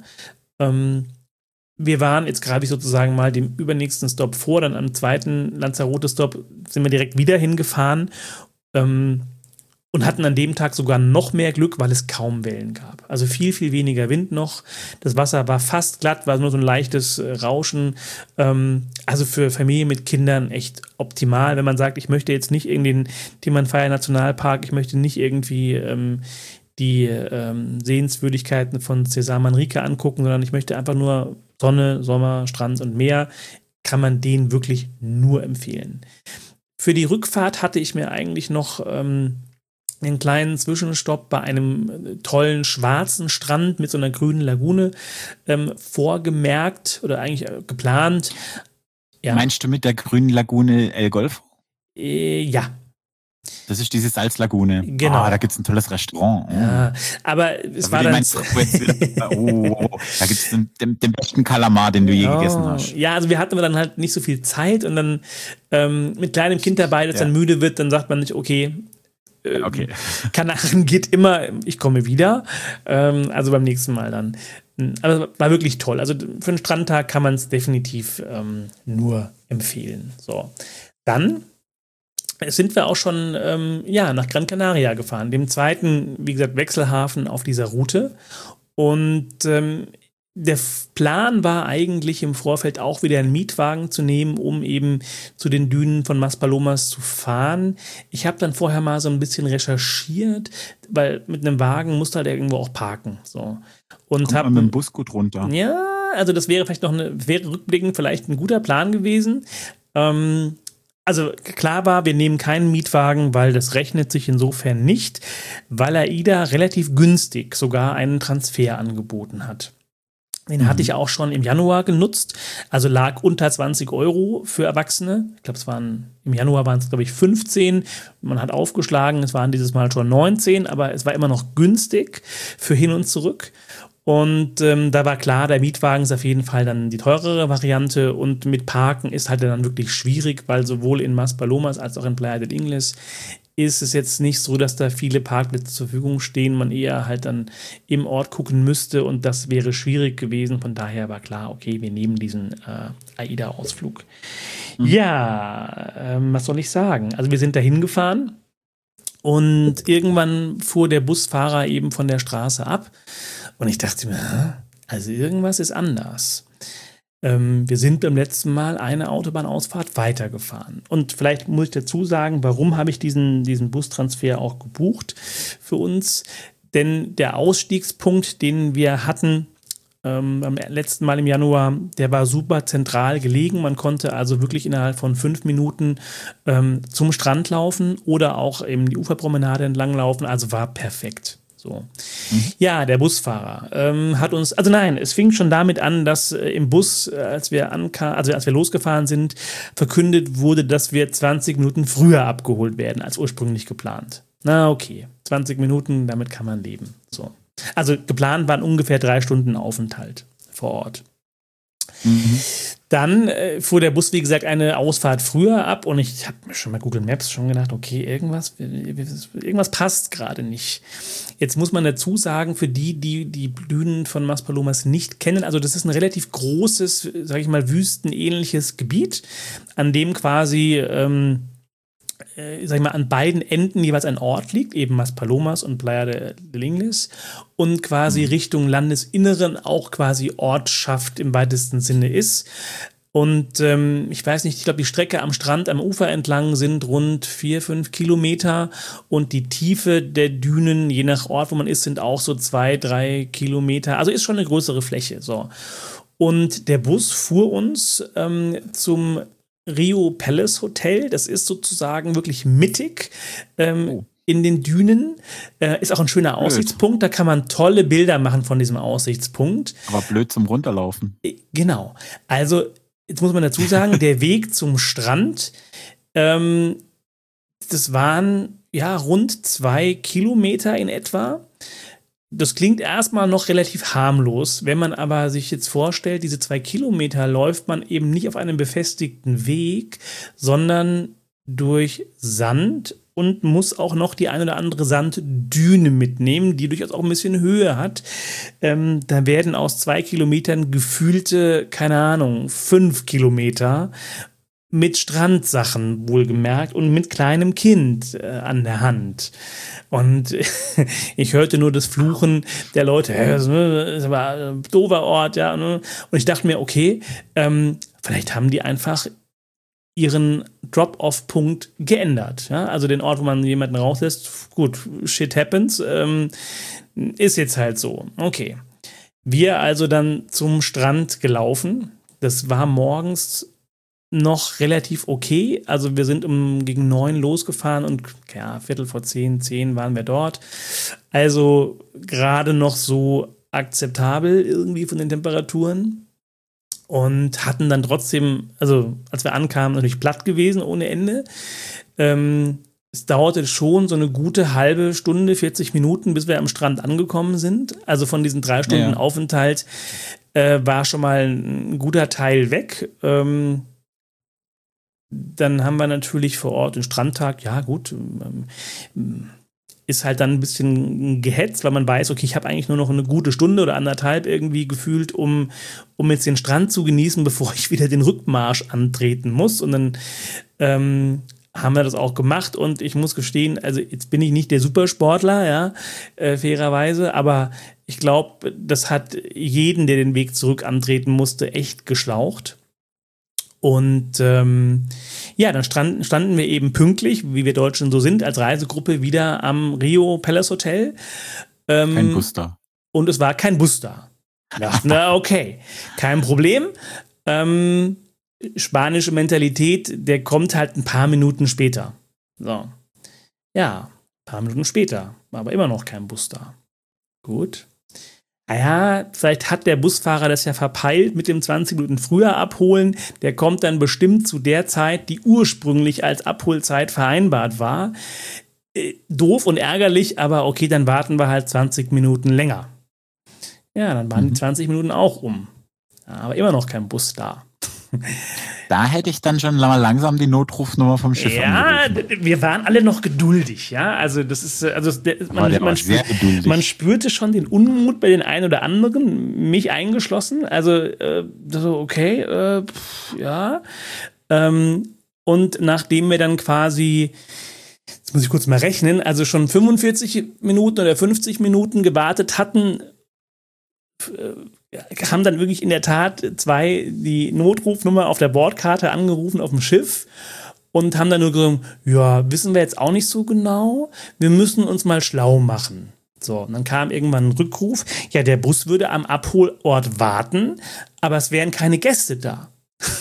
Wir waren, jetzt greife ich sozusagen mal dem übernächsten Stop vor, dann am zweiten Lanzarote-Stop sind wir direkt wieder hingefahren und hatten an dem Tag sogar noch mehr Glück, weil es kaum Wellen gab. Also viel, viel weniger Wind noch. Das Wasser war fast glatt, war nur so ein leichtes Rauschen. Also für Familien mit Kindern echt optimal. Wenn man sagt, ich möchte jetzt nicht irgendwie den Timanfaya Nationalpark, ich möchte nicht irgendwie die Sehenswürdigkeiten von Cesar Manrique angucken, sondern ich möchte einfach nur Sonne, Sommer, Strand und Meer, kann man den wirklich nur empfehlen. Für die Rückfahrt hatte ich mir eigentlich noch einen kleinen Zwischenstopp bei einem tollen schwarzen Strand mit so einer grünen Lagune vorgemerkt oder eigentlich geplant. Ja. Meinst du mit der grünen Lagune El Golfo? Ja. Das ist diese Salzlagune. Genau. Da gibt es ein tolles Restaurant. Ja, aber es war dann... da gibt es den besten Kalamar, den du je gegessen hast. Ja, also wir hatten dann halt nicht so viel Zeit und dann mit kleinem Kind dabei, das dann müde wird, dann sagt man nicht, okay. Kanaren geht immer, ich komme wieder. Also beim nächsten Mal dann. Aber war wirklich toll. Also für einen Strandtag kann man es definitiv nur empfehlen. So. Dann sind wir auch schon nach Gran Canaria gefahren, dem zweiten, wie gesagt, Wechselhafen auf dieser Route. Und der Plan war eigentlich im Vorfeld auch wieder einen Mietwagen zu nehmen, um eben zu den Dünen von Maspalomas zu fahren. Ich habe dann vorher mal so ein bisschen recherchiert, weil mit einem Wagen musst du halt irgendwo auch parken. So. Und kommt man mit dem Bus gut runter. Ja, also das wäre vielleicht wäre rückblickend vielleicht ein guter Plan gewesen. Also klar war, wir nehmen keinen Mietwagen, weil das rechnet sich insofern nicht, weil AIDA relativ günstig sogar einen Transfer angeboten hat. Den hatte ich auch schon im Januar genutzt, also lag unter 20 € für Erwachsene. Ich glaube, im Januar waren es, glaube ich, 15. Man hat aufgeschlagen, es waren dieses Mal schon 19, aber es war immer noch günstig für hin und zurück. Und da war klar, der Mietwagen ist auf jeden Fall dann die teurere Variante und mit Parken ist halt dann wirklich schwierig, weil sowohl in Maspalomas als auch in Playa del Ingles ist es jetzt nicht so, dass da viele Parkplätze zur Verfügung stehen, man eher halt dann im Ort gucken müsste und das wäre schwierig gewesen. Von daher war klar, okay, wir nehmen diesen AIDA-Ausflug. Ja, was soll ich sagen? Also wir sind da hingefahren und irgendwann fuhr der Busfahrer eben von der Straße ab und ich dachte mir, also irgendwas ist anders. Wir sind beim letzten Mal eine Autobahnausfahrt weitergefahren. Und vielleicht muss ich dazu sagen, warum habe ich diesen Bustransfer auch gebucht für uns? Denn der Ausstiegspunkt, den wir hatten, beim letzten Mal im Januar, der war super zentral gelegen. Man konnte also wirklich innerhalb von 5 Minuten zum Strand laufen oder auch eben die Uferpromenade entlang laufen. Also war perfekt. So. Ja, der Busfahrer hat uns, also nein, es fing schon damit an, dass im Bus, als wir losgefahren sind, verkündet wurde, dass wir 20 Minuten früher abgeholt werden, als ursprünglich geplant. Na okay, 20 Minuten, damit kann man leben. So. Also geplant waren ungefähr 3 Stunden Aufenthalt vor Ort. Dann fuhr der Bus, wie gesagt, eine Ausfahrt früher ab und ich habe mir schon bei Google Maps schon gedacht, okay, irgendwas passt gerade nicht. Jetzt muss man dazu sagen, für die Dünen von Maspalomas nicht kennen, also das ist ein relativ großes, sage ich mal, wüstenähnliches Gebiet, an dem quasi an beiden Enden jeweils ein Ort liegt, eben Maspalomas und Playa de Lingles und quasi Richtung Landesinneren auch quasi Ortschaft im weitesten Sinne ist. Und ich weiß nicht, ich glaube, die Strecke am Strand, am Ufer entlang sind rund 4-5 Kilometer und die Tiefe der Dünen, je nach Ort, wo man ist, sind auch so 2-3 Kilometer. Also ist schon eine größere Fläche. So. Und der Bus fuhr uns zum Rio Palace Hotel, das ist sozusagen wirklich mittig in den Dünen, ist auch ein schöner Aussichtspunkt, da kann man tolle Bilder machen von diesem Aussichtspunkt. Aber blöd zum Runterlaufen. Genau, also jetzt muss man dazu sagen, der Weg zum Strand, das waren ja rund 2 Kilometer in etwa. Das klingt erstmal noch relativ harmlos. Wenn man aber sich jetzt vorstellt, diese 2 Kilometer läuft man eben nicht auf einem befestigten Weg, sondern durch Sand und muss auch noch die eine oder andere Sanddüne mitnehmen, die durchaus auch ein bisschen Höhe hat. Da werden aus 2 Kilometern gefühlte, keine Ahnung, 5 Kilometer mit Strandsachen wohlgemerkt und mit kleinem Kind an der Hand. Und ich hörte nur das Fluchen der Leute, das ist aber ein doofer Ort, ja. Und ich dachte mir, okay, vielleicht haben die einfach ihren Drop-off-Punkt geändert. Ja? Also den Ort, wo man jemanden rauslässt, gut, shit happens, ist jetzt halt so. Okay. Wir also dann zum Strand gelaufen. Das war morgens noch relativ okay. Also wir sind gegen 9 losgefahren und ja, 10:15 waren wir dort. Also gerade noch so akzeptabel irgendwie von den Temperaturen. Und hatten dann trotzdem, also als wir ankamen, natürlich platt gewesen ohne Ende. Es dauerte schon so eine gute halbe Stunde, 40 Minuten, bis wir am Strand angekommen sind. Also von diesen 3 Stunden Aufenthalt war schon mal ein guter Teil weg. Dann haben wir natürlich vor Ort den Strandtag, ja gut, ist halt dann ein bisschen gehetzt, weil man weiß, okay, ich habe eigentlich nur noch eine gute Stunde oder anderthalb irgendwie gefühlt, um jetzt den Strand zu genießen, bevor ich wieder den Rückmarsch antreten muss. Und dann haben wir das auch gemacht und ich muss gestehen, also jetzt bin ich nicht der Supersportler, ja, fairerweise, aber ich glaube, das hat jeden, der den Weg zurück antreten musste, echt geschlaucht. Und ja, dann standen wir eben pünktlich, wie wir Deutschen so sind, als Reisegruppe wieder am Rio Palace Hotel. Kein Bus da. Und es war kein Bus da. Ja, na okay, kein Problem. Spanische Mentalität, der kommt halt ein paar Minuten später. So. Ja, ein paar Minuten später, war aber immer noch kein Bus da. Gut. Naja, vielleicht hat der Busfahrer das ja verpeilt mit dem 20 Minuten früher abholen. Der kommt dann bestimmt zu der Zeit, die ursprünglich als Abholzeit vereinbart war. Doof und ärgerlich, aber okay, dann warten wir halt 20 Minuten länger. Ja, dann waren die 20 Minuten auch um. Ja, aber immer noch kein Bus da. Da hätte ich dann schon mal langsam die Notrufnummer vom Schiff angerufen. Wir waren alle noch geduldig, ja. Also das ist, man spürte schon den Unmut bei den einen oder anderen, mich eingeschlossen. Also so okay, ja. Und nachdem wir dann quasi, jetzt muss ich kurz mal rechnen, also schon 45 Minuten oder 50 Minuten gewartet hatten, haben dann wirklich in der Tat 2 die Notrufnummer auf der Bordkarte angerufen auf dem Schiff und haben dann nur gesagt, ja, wissen wir jetzt auch nicht so genau, wir müssen uns mal schlau machen. So, und dann kam irgendwann ein Rückruf, ja, der Bus würde am Abholort warten, aber es wären keine Gäste da.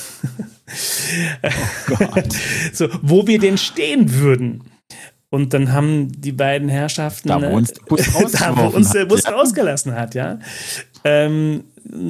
Oh Gott. So, wo wir denn stehen würden. Und dann haben die beiden Herrschaften, da wo uns der Bus, da, wo uns der Bus rausgelassen hat, ja. Dann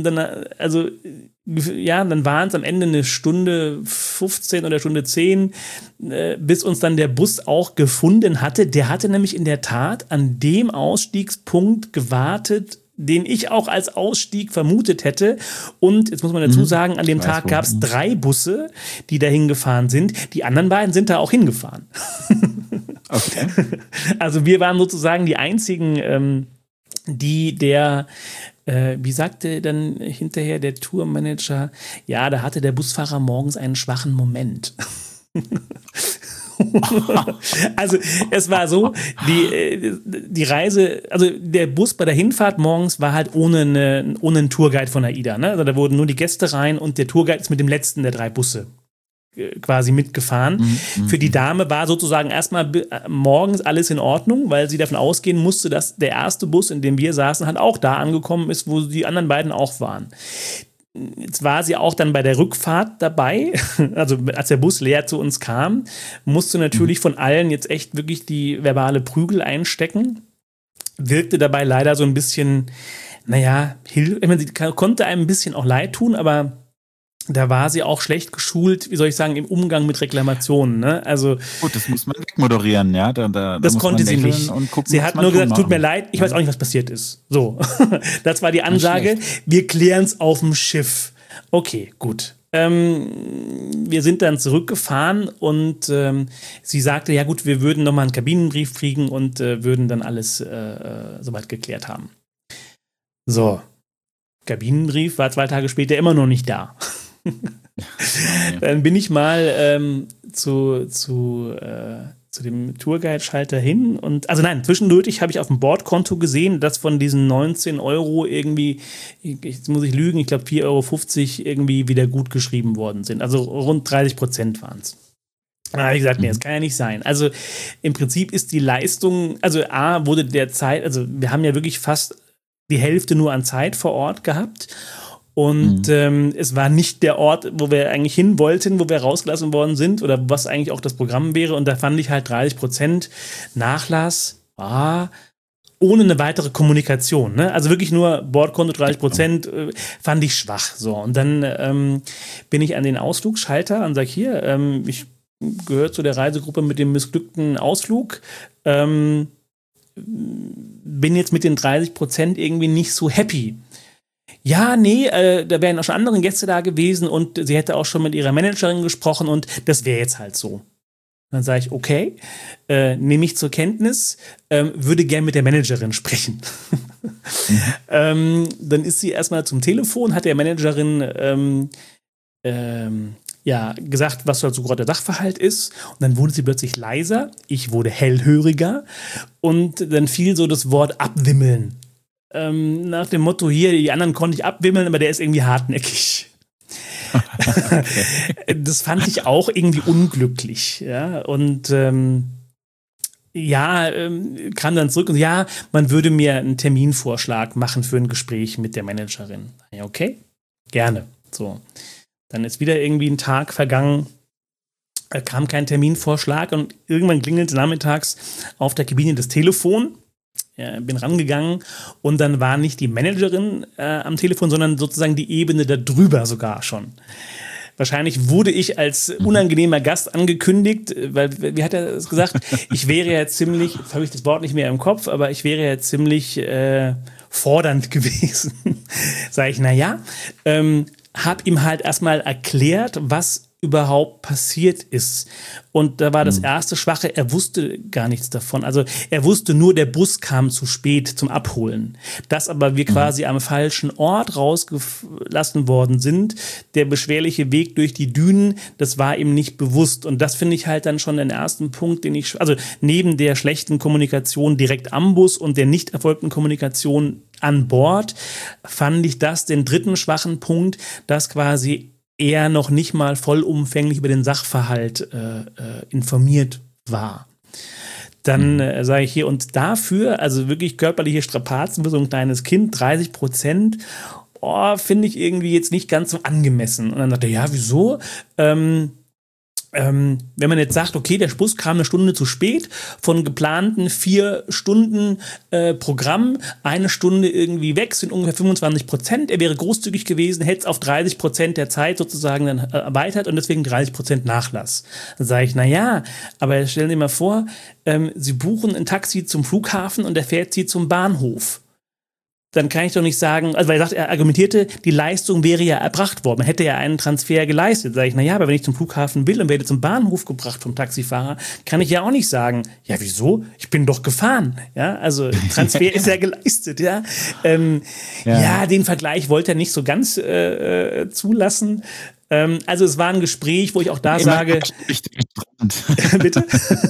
waren es am Ende eine Stunde 15 oder Stunde 10, bis uns dann der Bus auch gefunden hatte. Der hatte nämlich in der Tat an dem Ausstiegspunkt gewartet, den ich auch als Ausstieg vermutet hätte. Und jetzt muss man dazu sagen, an dem Tag gab es 3 Busse, die dahin gefahren sind. Die anderen beiden sind da auch hingefahren. Okay. Also wir waren sozusagen die einzigen, wie sagte dann hinterher der Tourmanager, ja, da hatte der Busfahrer morgens einen schwachen Moment. Also es war so, die Reise, also der Bus bei der Hinfahrt morgens war halt ohne einen Tourguide von AIDA. Ne? Also da wurden nur die Gäste rein und der Tourguide ist mit dem letzten der 3 Busse quasi mitgefahren. Für die Dame war sozusagen erstmal morgens alles in Ordnung, weil sie davon ausgehen musste, dass der erste Bus, in dem wir saßen, halt auch da angekommen ist, wo die anderen beiden auch waren. Jetzt war sie auch dann bei der Rückfahrt dabei, also als der Bus leer zu uns kam, musste natürlich von allen jetzt echt wirklich die verbale Prügel einstecken, wirkte dabei leider so ein bisschen, sie konnte einem ein bisschen auch leid tun, aber da war sie auch schlecht geschult, wie soll ich sagen, im Umgang mit Reklamationen. Ne? Also, gut, das muss man wegmoderieren, ja. Das konnte sie nicht. Gucken, sie hat nur gesagt, tut mir leid, ich weiß auch nicht, was passiert ist. So, das war die Ansage. Wir klären es auf dem Schiff. Okay, gut. Wir sind dann zurückgefahren und sie sagte, ja gut, wir würden nochmal einen Kabinenbrief kriegen und würden dann alles soweit geklärt haben. So, Kabinenbrief war 2 Tage später immer noch nicht da. Dann bin ich mal zu dem Tourguide-Schalter hin und, also nein, zwischendurch habe ich auf dem Bordkonto gesehen, dass von diesen 19 Euro irgendwie, jetzt muss ich lügen, ich glaube 4,50 Euro irgendwie wieder gut geschrieben worden sind. Also rund 30% waren es. Da habe ich gesagt, nee, das kann ja nicht sein. Also im Prinzip ist die Leistung, also wurde der Zeit, also wir haben ja wirklich fast die Hälfte nur an Zeit vor Ort gehabt. Und es war nicht der Ort, wo wir eigentlich hin wollten, wo wir rausgelassen worden sind oder was eigentlich auch das Programm wäre. Und da fand ich halt 30% Nachlass ohne eine weitere Kommunikation. Ne? Also wirklich nur Bordkonto 30% fand ich schwach. So. Und dann bin ich an den Ausflugsschalter und sage, hier, ich gehöre zu der Reisegruppe mit dem missglückten Ausflug. Bin jetzt mit den 30% irgendwie nicht so happy. Ja, nee, da wären auch schon andere Gäste da gewesen und sie hätte auch schon mit ihrer Managerin gesprochen und das wäre jetzt halt so. Dann sage ich, okay, nehme ich zur Kenntnis, würde gern mit der Managerin sprechen. Dann ist sie erstmal zum Telefon, hat der Managerin gesagt, was so gerade der Sachverhalt ist. Und dann wurde sie plötzlich leiser, ich wurde hellhöriger und dann fiel so das Wort abwimmeln. Nach dem Motto, hier, die anderen konnte ich abwimmeln, aber der ist irgendwie hartnäckig. Okay. Das fand ich auch irgendwie unglücklich. Ja? Und kam dann zurück und ja, man würde mir einen Terminvorschlag machen für ein Gespräch mit der Managerin. Ja, okay, gerne. So. Dann ist wieder irgendwie ein Tag vergangen, kam kein Terminvorschlag und irgendwann klingelte nachmittags auf der Kabine das Telefon. Ja, bin rangegangen und dann war nicht die Managerin am Telefon, sondern sozusagen die Ebene darüber sogar schon. Wahrscheinlich wurde ich als unangenehmer Gast angekündigt, weil, wie hat er es gesagt, ich wäre ja ziemlich, jetzt habe ich das Wort nicht mehr im Kopf, aber ich wäre ja ziemlich fordernd gewesen. Sag ich, habe ihm halt erstmal erklärt, was überhaupt passiert ist. Und da war das erste Schwache, er wusste gar nichts davon. Also er wusste nur, der Bus kam zu spät zum Abholen. Dass aber wir quasi am falschen Ort rausgelassen worden sind, der beschwerliche Weg durch die Dünen, das war ihm nicht bewusst. Und das finde ich halt dann schon den ersten Punkt, also neben der schlechten Kommunikation direkt am Bus und der nicht erfolgten Kommunikation an Bord, fand ich das den dritten schwachen Punkt, dass quasi er noch nicht mal vollumfänglich über den Sachverhalt informiert war. dann sage ich hier, und dafür, also wirklich körperliche Strapazen für so ein kleines Kind, 30%, finde ich irgendwie jetzt nicht ganz so angemessen. Und dann sagt er, ja, wieso? Wenn man jetzt sagt, okay, der Bus kam eine Stunde zu spät, von geplanten 4 Stunden Programm, 1 Stunde irgendwie weg, sind ungefähr 25%. Er wäre großzügig gewesen, hätte es auf 30% der Zeit sozusagen dann erweitert und deswegen 30% Nachlass. Dann sage ich, naja, aber stellen Sie mal vor, Sie buchen ein Taxi zum Flughafen und der fährt Sie zum Bahnhof. Dann kann ich doch nicht sagen, also weil er argumentierte, die Leistung wäre ja erbracht worden. Man hätte ja einen Transfer geleistet. Sage ich, naja, aber wenn ich zum Flughafen will und werde zum Bahnhof gebracht vom Taxifahrer, kann ich ja auch nicht sagen, ja, wieso? Ich bin doch gefahren. Ja, also Transfer ist ja geleistet, ja. Ja, den Vergleich wollte er nicht so ganz zulassen. Also es war ein Gespräch, wo ich auch da sage... Bitte?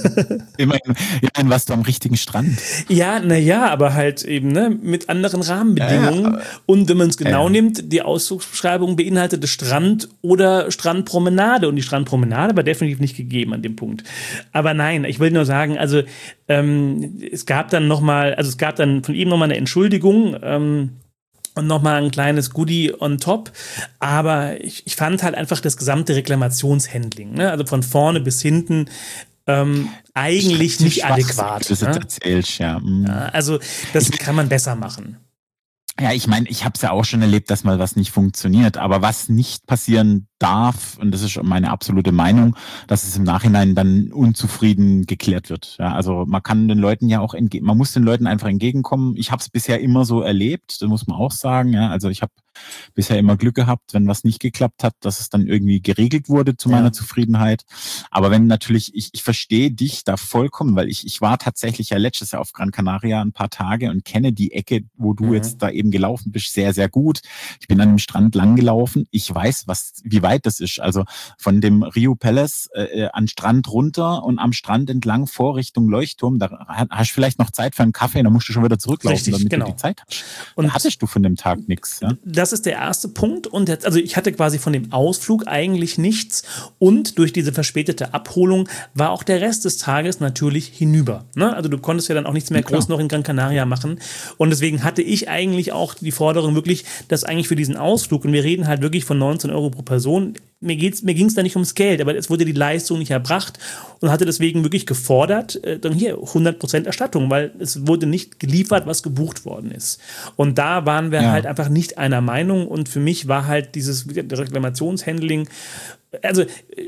Immerhin warst du am richtigen Strand. Ja, naja, aber halt eben mit anderen Rahmenbedingungen. Ja. Und wenn man es genau nimmt, die Ausdrucksbeschreibung beinhaltete Strand oder Strandpromenade. Und die Strandpromenade war definitiv nicht gegeben an dem Punkt. Aber nein, ich will nur sagen, also es gab dann von ihm nochmal eine Entschuldigung, und nochmal ein kleines Goodie on top. Aber ich fand halt einfach das gesamte Reklamationshandling, also von vorne bis hinten, eigentlich nicht adäquat. Das erzählst, ja. Also das kann man besser machen. Ja, ich meine, ich habe es ja auch schon erlebt, dass mal was nicht funktioniert. Aber was nicht passieren darf, und das ist meine absolute Meinung, dass es im Nachhinein dann unzufrieden geklärt wird. Ja, also man kann den Leuten ja auch man muss den Leuten einfach entgegenkommen. Ich habe es bisher immer so erlebt, das muss man auch sagen. Ja, also ich habe bisher immer Glück gehabt, wenn was nicht geklappt hat, dass es dann irgendwie geregelt wurde zu meiner Zufriedenheit. Aber wenn natürlich, ich verstehe dich da vollkommen, weil ich war tatsächlich ja letztes Jahr auf Gran Canaria ein paar Tage und kenne die Ecke, wo du jetzt da eben gelaufen bist, sehr, sehr gut. Ich bin an dem Strand lang gelaufen. Ich weiß, wie weit das ist. Also von dem Rio Palace an Strand runter und am Strand entlang vor Richtung Leuchtturm, da hast du vielleicht noch Zeit für einen Kaffee, dann musst du schon wieder zurücklaufen, richtig, damit du die Zeit hast. Und hattest du von dem Tag nichts. Ja? Das ist der erste Punkt. Und jetzt, also ich hatte quasi von dem Ausflug eigentlich nichts. Und durch diese verspätete Abholung war auch der Rest des Tages natürlich hinüber. Ne? Also du konntest ja dann auch nichts mehr groß noch in Gran Canaria machen. Und deswegen hatte ich eigentlich auch die Forderung wirklich, dass eigentlich für diesen Ausflug, und wir reden halt wirklich von 19 Euro pro Person, mir ging es da nicht ums Geld, aber es wurde die Leistung nicht erbracht und hatte deswegen wirklich gefordert, dann hier 100% Erstattung, weil es wurde nicht geliefert, was gebucht worden ist. Und da waren wir halt einfach nicht einer Meinung und für mich war halt dieses Reklamationshandling, also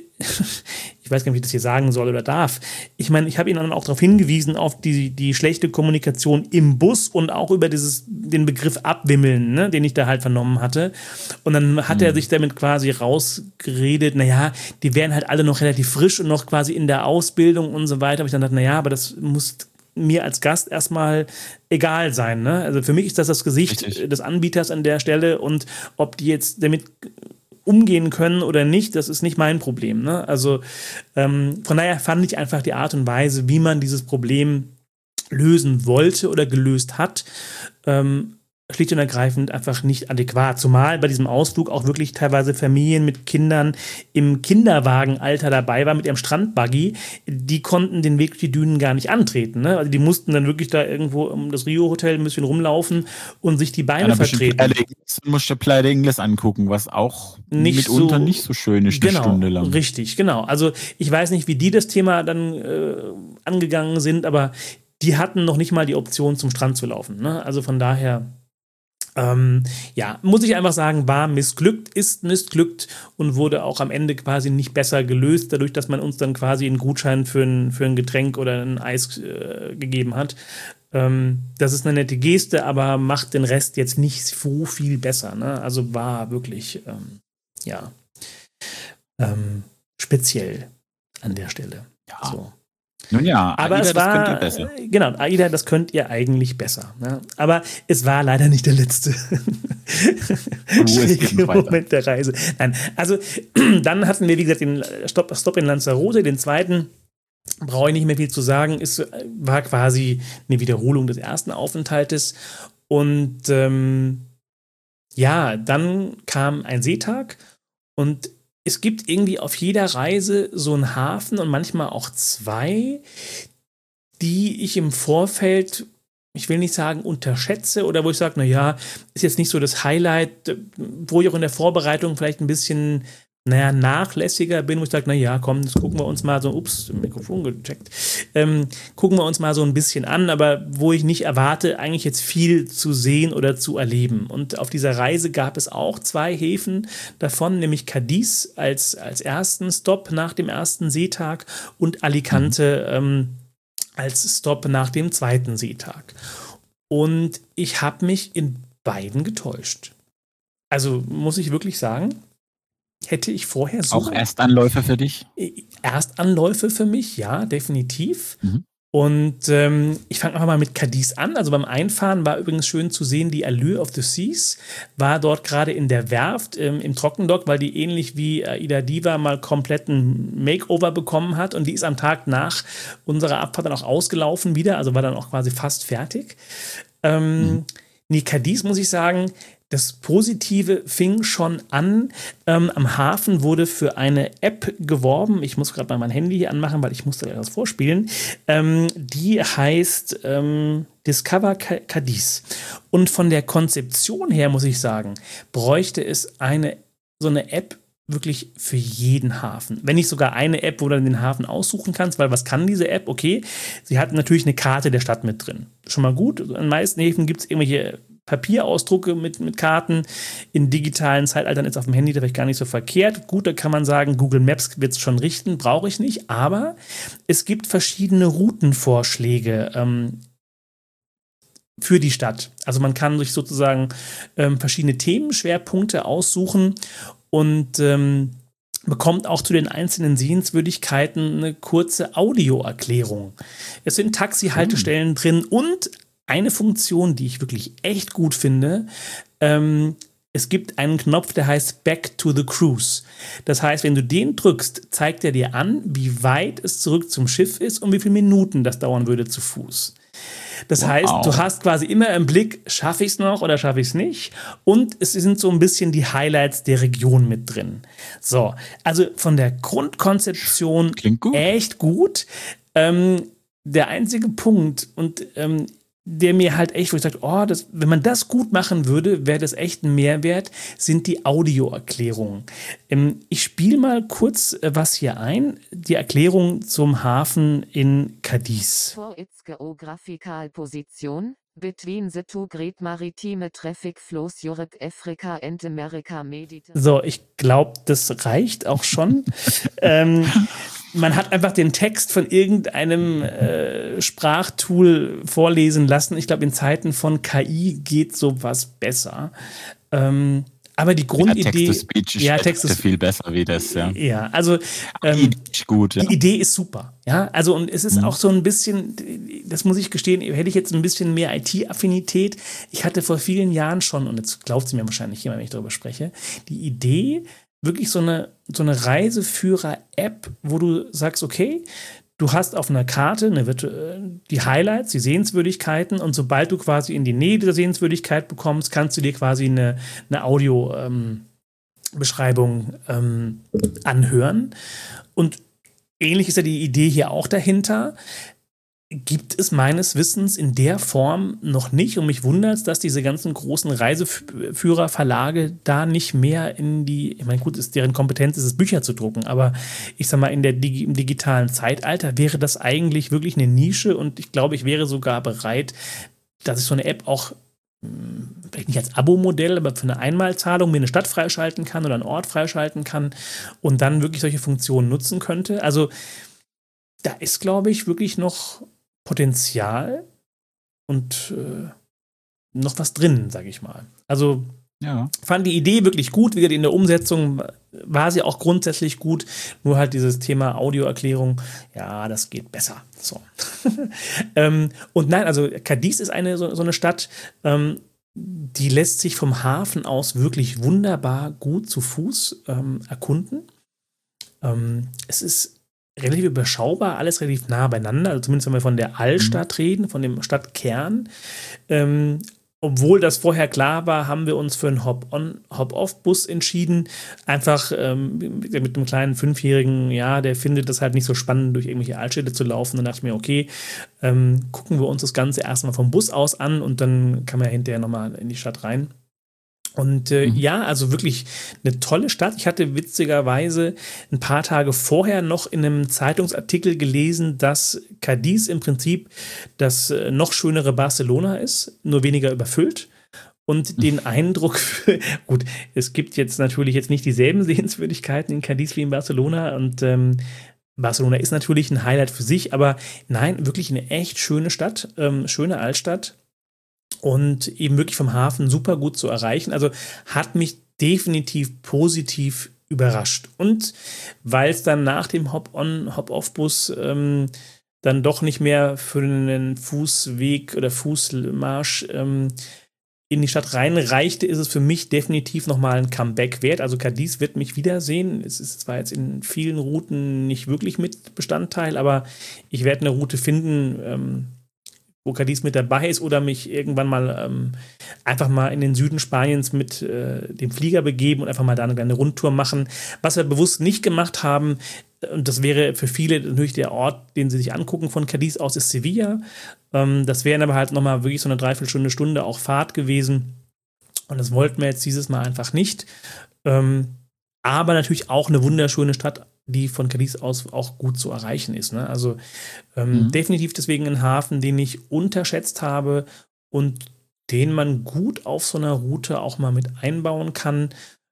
ich weiß gar nicht, wie ich das hier sagen soll oder darf. Ich meine, ich habe ihn dann auch darauf hingewiesen, auf die schlechte Kommunikation im Bus und auch über den Begriff Abwimmeln, ne, den ich da halt vernommen hatte. Und dann hat er sich damit quasi rausgeredet, naja, die wären halt alle noch relativ frisch und noch quasi in der Ausbildung und so weiter. Aber ich dann dachte, naja, aber das muss mir als Gast erstmal egal sein. Ne? Also für mich ist das Gesicht des Anbieters an der Stelle und ob die jetzt damit umgehen können oder nicht, das ist nicht mein Problem. Ne? Also von daher fand ich einfach die Art und Weise, wie man dieses Problem lösen wollte oder gelöst hat, schlicht und ergreifend einfach nicht adäquat. Zumal bei diesem Ausflug auch wirklich teilweise Familien mit Kindern im Kinderwagenalter dabei waren, mit ihrem Strandbuggy. Die konnten den Weg durch die Dünen gar nicht antreten. Ne? Also die mussten dann wirklich da irgendwo um das Rio-Hotel ein bisschen rumlaufen und sich die Beine vertreten. Du musst dir Playa de Ingles angucken, was auch mitunter nicht so schön ist, eine Stunde lang. Richtig, genau. Also ich weiß nicht, wie die das Thema dann angegangen sind, aber die hatten noch nicht mal die Option, zum Strand zu laufen. Ne? Also von daher muss ich einfach sagen, war missglückt, ist missglückt und wurde auch am Ende quasi nicht besser gelöst, dadurch, dass man uns dann quasi einen Gutschein für ein Getränk oder ein Eis gegeben hat. Das ist eine nette Geste, aber macht den Rest jetzt nicht so viel besser. Ne? Also war wirklich, speziell an der Stelle. Ja. So. Nun ja, aber AIDA, es war, das könnt ihr besser. Genau, AIDA, das könnt ihr eigentlich besser. Ne? Aber es war leider nicht der letzte Moment der Reise. Nein, also dann hatten wir, wie gesagt, den Stopp in Lanzarote, den zweiten, brauche ich nicht mehr viel zu sagen, war quasi eine Wiederholung des ersten Aufenthaltes. Und dann kam ein Seetag und es gibt irgendwie auf jeder Reise so einen Hafen und manchmal auch zwei, die ich im Vorfeld, ich will nicht sagen unterschätze oder wo ich sage, naja, ist jetzt nicht so das Highlight, wo ich auch in der Vorbereitung vielleicht ein bisschen nachlässiger bin, wo ich sage, naja, komm, das gucken wir uns mal so, Mikrofon gecheckt, gucken wir uns mal so ein bisschen an, aber wo ich nicht erwarte, eigentlich jetzt viel zu sehen oder zu erleben. Und auf dieser Reise gab es auch 2 Häfen davon, nämlich Cadiz als ersten Stopp nach dem ersten Seetag und Alicante als Stopp nach dem zweiten Seetag. Und ich habe mich in beiden getäuscht. Also muss ich wirklich sagen, hätte ich vorher so... Auch Erstanläufe für dich? Erstanläufe für mich, ja, definitiv. Mhm. Und ich fange einfach mal mit Cadiz an. Also beim Einfahren war übrigens schön zu sehen, die Allure of the Seas war dort gerade in der Werft im Trockendock, weil die ähnlich wie Aida Diva mal kompletten Makeover bekommen hat. Und die ist am Tag nach unserer Abfahrt dann auch ausgelaufen wieder, also war dann auch quasi fast fertig. Nee, Cadiz muss ich sagen, das Positive fing schon an. Am Hafen wurde für eine App geworben. Ich muss gerade mal mein Handy hier anmachen, weil ich musste da was vorspielen. Die heißt Discover Cadiz. Und von der Konzeption her, muss ich sagen, bräuchte es so eine App wirklich für jeden Hafen. Wenn nicht sogar eine App, wo du den Hafen aussuchen kannst, weil was kann diese App? Okay, sie hat natürlich eine Karte der Stadt mit drin. Schon mal gut. An den meisten Häfen gibt es irgendwelche Papierausdrucke mit Karten. In digitalen Zeitaltern ist auf dem Handy vielleicht gar nicht so verkehrt. Gut, da kann man sagen, Google Maps wird es schon richten, brauche ich nicht. Aber es gibt verschiedene Routenvorschläge für die Stadt. Also man kann sich sozusagen verschiedene Themenschwerpunkte aussuchen und bekommt auch zu den einzelnen Sehenswürdigkeiten eine kurze Audioerklärung. Es sind Taxihaltestellen drin und eine Funktion, die ich wirklich echt gut finde, es gibt einen Knopf, der heißt Back to the Cruise. Das heißt, wenn du den drückst, zeigt er dir an, wie weit es zurück zum Schiff ist und wie viele Minuten das dauern würde zu Fuß. Das heißt, du hast quasi immer im Blick, schaffe ich es noch oder schaffe ich es nicht? Und es sind so ein bisschen die Highlights der Region mit drin. So, also von der Grundkonzeption echt gut. Der einzige Punkt und der mir halt echt, wo ich sage, wenn man das gut machen würde, wäre das echt ein Mehrwert, sind die Audioerklärungen. Ich spiele mal kurz was hier ein, die Erklärung zum Hafen in Cadiz. For its geographical position, between the two great maritime traffic flows Europe, Africa and America Mediterranean. So, ich glaube, das reicht auch schon. Man hat einfach den Text von irgendeinem Sprachtool vorlesen lassen. Ich glaube, in Zeiten von KI geht sowas besser. Aber die Grundidee... Text-to-Speech ist viel besser wie das, ja. Ja, also gut, ja. Die Idee ist super. Ja, also und es ist auch so ein bisschen, das muss ich gestehen, hätte ich jetzt ein bisschen mehr IT-Affinität. Ich hatte vor vielen Jahren schon, und jetzt glaubt sie mir wahrscheinlich jemand, wenn ich darüber spreche, die Idee, wirklich so eine Reiseführer-App, wo du sagst, okay, du hast auf einer Karte die Highlights, die Sehenswürdigkeiten und sobald du quasi in die Nähe dieser Sehenswürdigkeit bekommst, kannst du dir quasi eine Audio-Beschreibung anhören. Und ähnlich ist ja die Idee hier auch dahinter. Gibt es meines Wissens in der Form noch nicht. Und mich wundert es, dass diese ganzen großen Reiseführerverlage da nicht mehr ich meine, gut, deren Kompetenz ist es, Bücher zu drucken, aber ich sag mal, im digitalen Zeitalter wäre das eigentlich wirklich eine Nische und ich glaube, ich wäre sogar bereit, dass ich so eine App auch, vielleicht nicht als Abo-Modell, aber für eine Einmalzahlung mir eine Stadt freischalten kann oder einen Ort freischalten kann und dann wirklich solche Funktionen nutzen könnte. Also da ist, glaube ich, wirklich noch Potenzial und noch was drin, sage ich mal. Also fand die Idee wirklich gut, wie gesagt, in der Umsetzung war sie auch grundsätzlich gut, nur halt dieses Thema Audioerklärung, ja, das geht besser. So. Und nein, also Cadiz ist so eine Stadt, die lässt sich vom Hafen aus wirklich wunderbar gut zu Fuß erkunden. Es ist relativ überschaubar, alles relativ nah beieinander, also zumindest wenn wir von der Altstadt reden, von dem Stadtkern. obwohl das vorher klar war, haben wir uns für einen Hop-on, Hop-off-Bus entschieden. Einfach mit einem kleinen Fünfjährigen, ja, der findet das halt nicht so spannend, durch irgendwelche Altstädte zu laufen. Dann dachte ich mir, okay, gucken wir uns das Ganze erstmal vom Bus aus an und dann kann man ja hinterher nochmal in die Stadt rein. Und ja, also wirklich eine tolle Stadt. Ich hatte witzigerweise ein paar Tage vorher noch in einem Zeitungsartikel gelesen, dass Cadiz im Prinzip das noch schönere Barcelona ist, nur weniger überfüllt. Und den Eindruck, gut, es gibt jetzt natürlich jetzt nicht dieselben Sehenswürdigkeiten in Cadiz wie in Barcelona. Und Barcelona ist natürlich ein Highlight für sich, aber nein, wirklich eine echt schöne Stadt, schöne Altstadt. Und eben wirklich vom Hafen super gut zu erreichen. Also hat mich definitiv positiv überrascht. Und weil es dann nach dem Hop-on, Hop-off-Bus dann doch nicht mehr für einen Fußweg oder Fußmarsch in die Stadt reinreichte, ist es für mich definitiv nochmal ein Comeback wert. Also Cadiz wird mich wiedersehen. Es ist zwar jetzt in vielen Routen nicht wirklich mit Bestandteil, aber ich werde eine Route finden, wo Cadiz mit dabei ist oder mich irgendwann mal einfach mal in den Süden Spaniens mit dem Flieger begeben und einfach mal da eine kleine Rundtour machen. Was wir bewusst nicht gemacht haben, und das wäre für viele natürlich der Ort, den sie sich angucken von Cadiz aus, ist Sevilla. Das wären aber halt nochmal wirklich so eine Dreiviertelstunde auch Fahrt gewesen. Und das wollten wir jetzt dieses Mal einfach nicht. Aber natürlich auch eine wunderschöne Stadt, die von Cadiz aus auch gut zu erreichen ist. Ne? Also definitiv deswegen ein Hafen, den ich unterschätzt habe und den man gut auf so einer Route auch mal mit einbauen kann.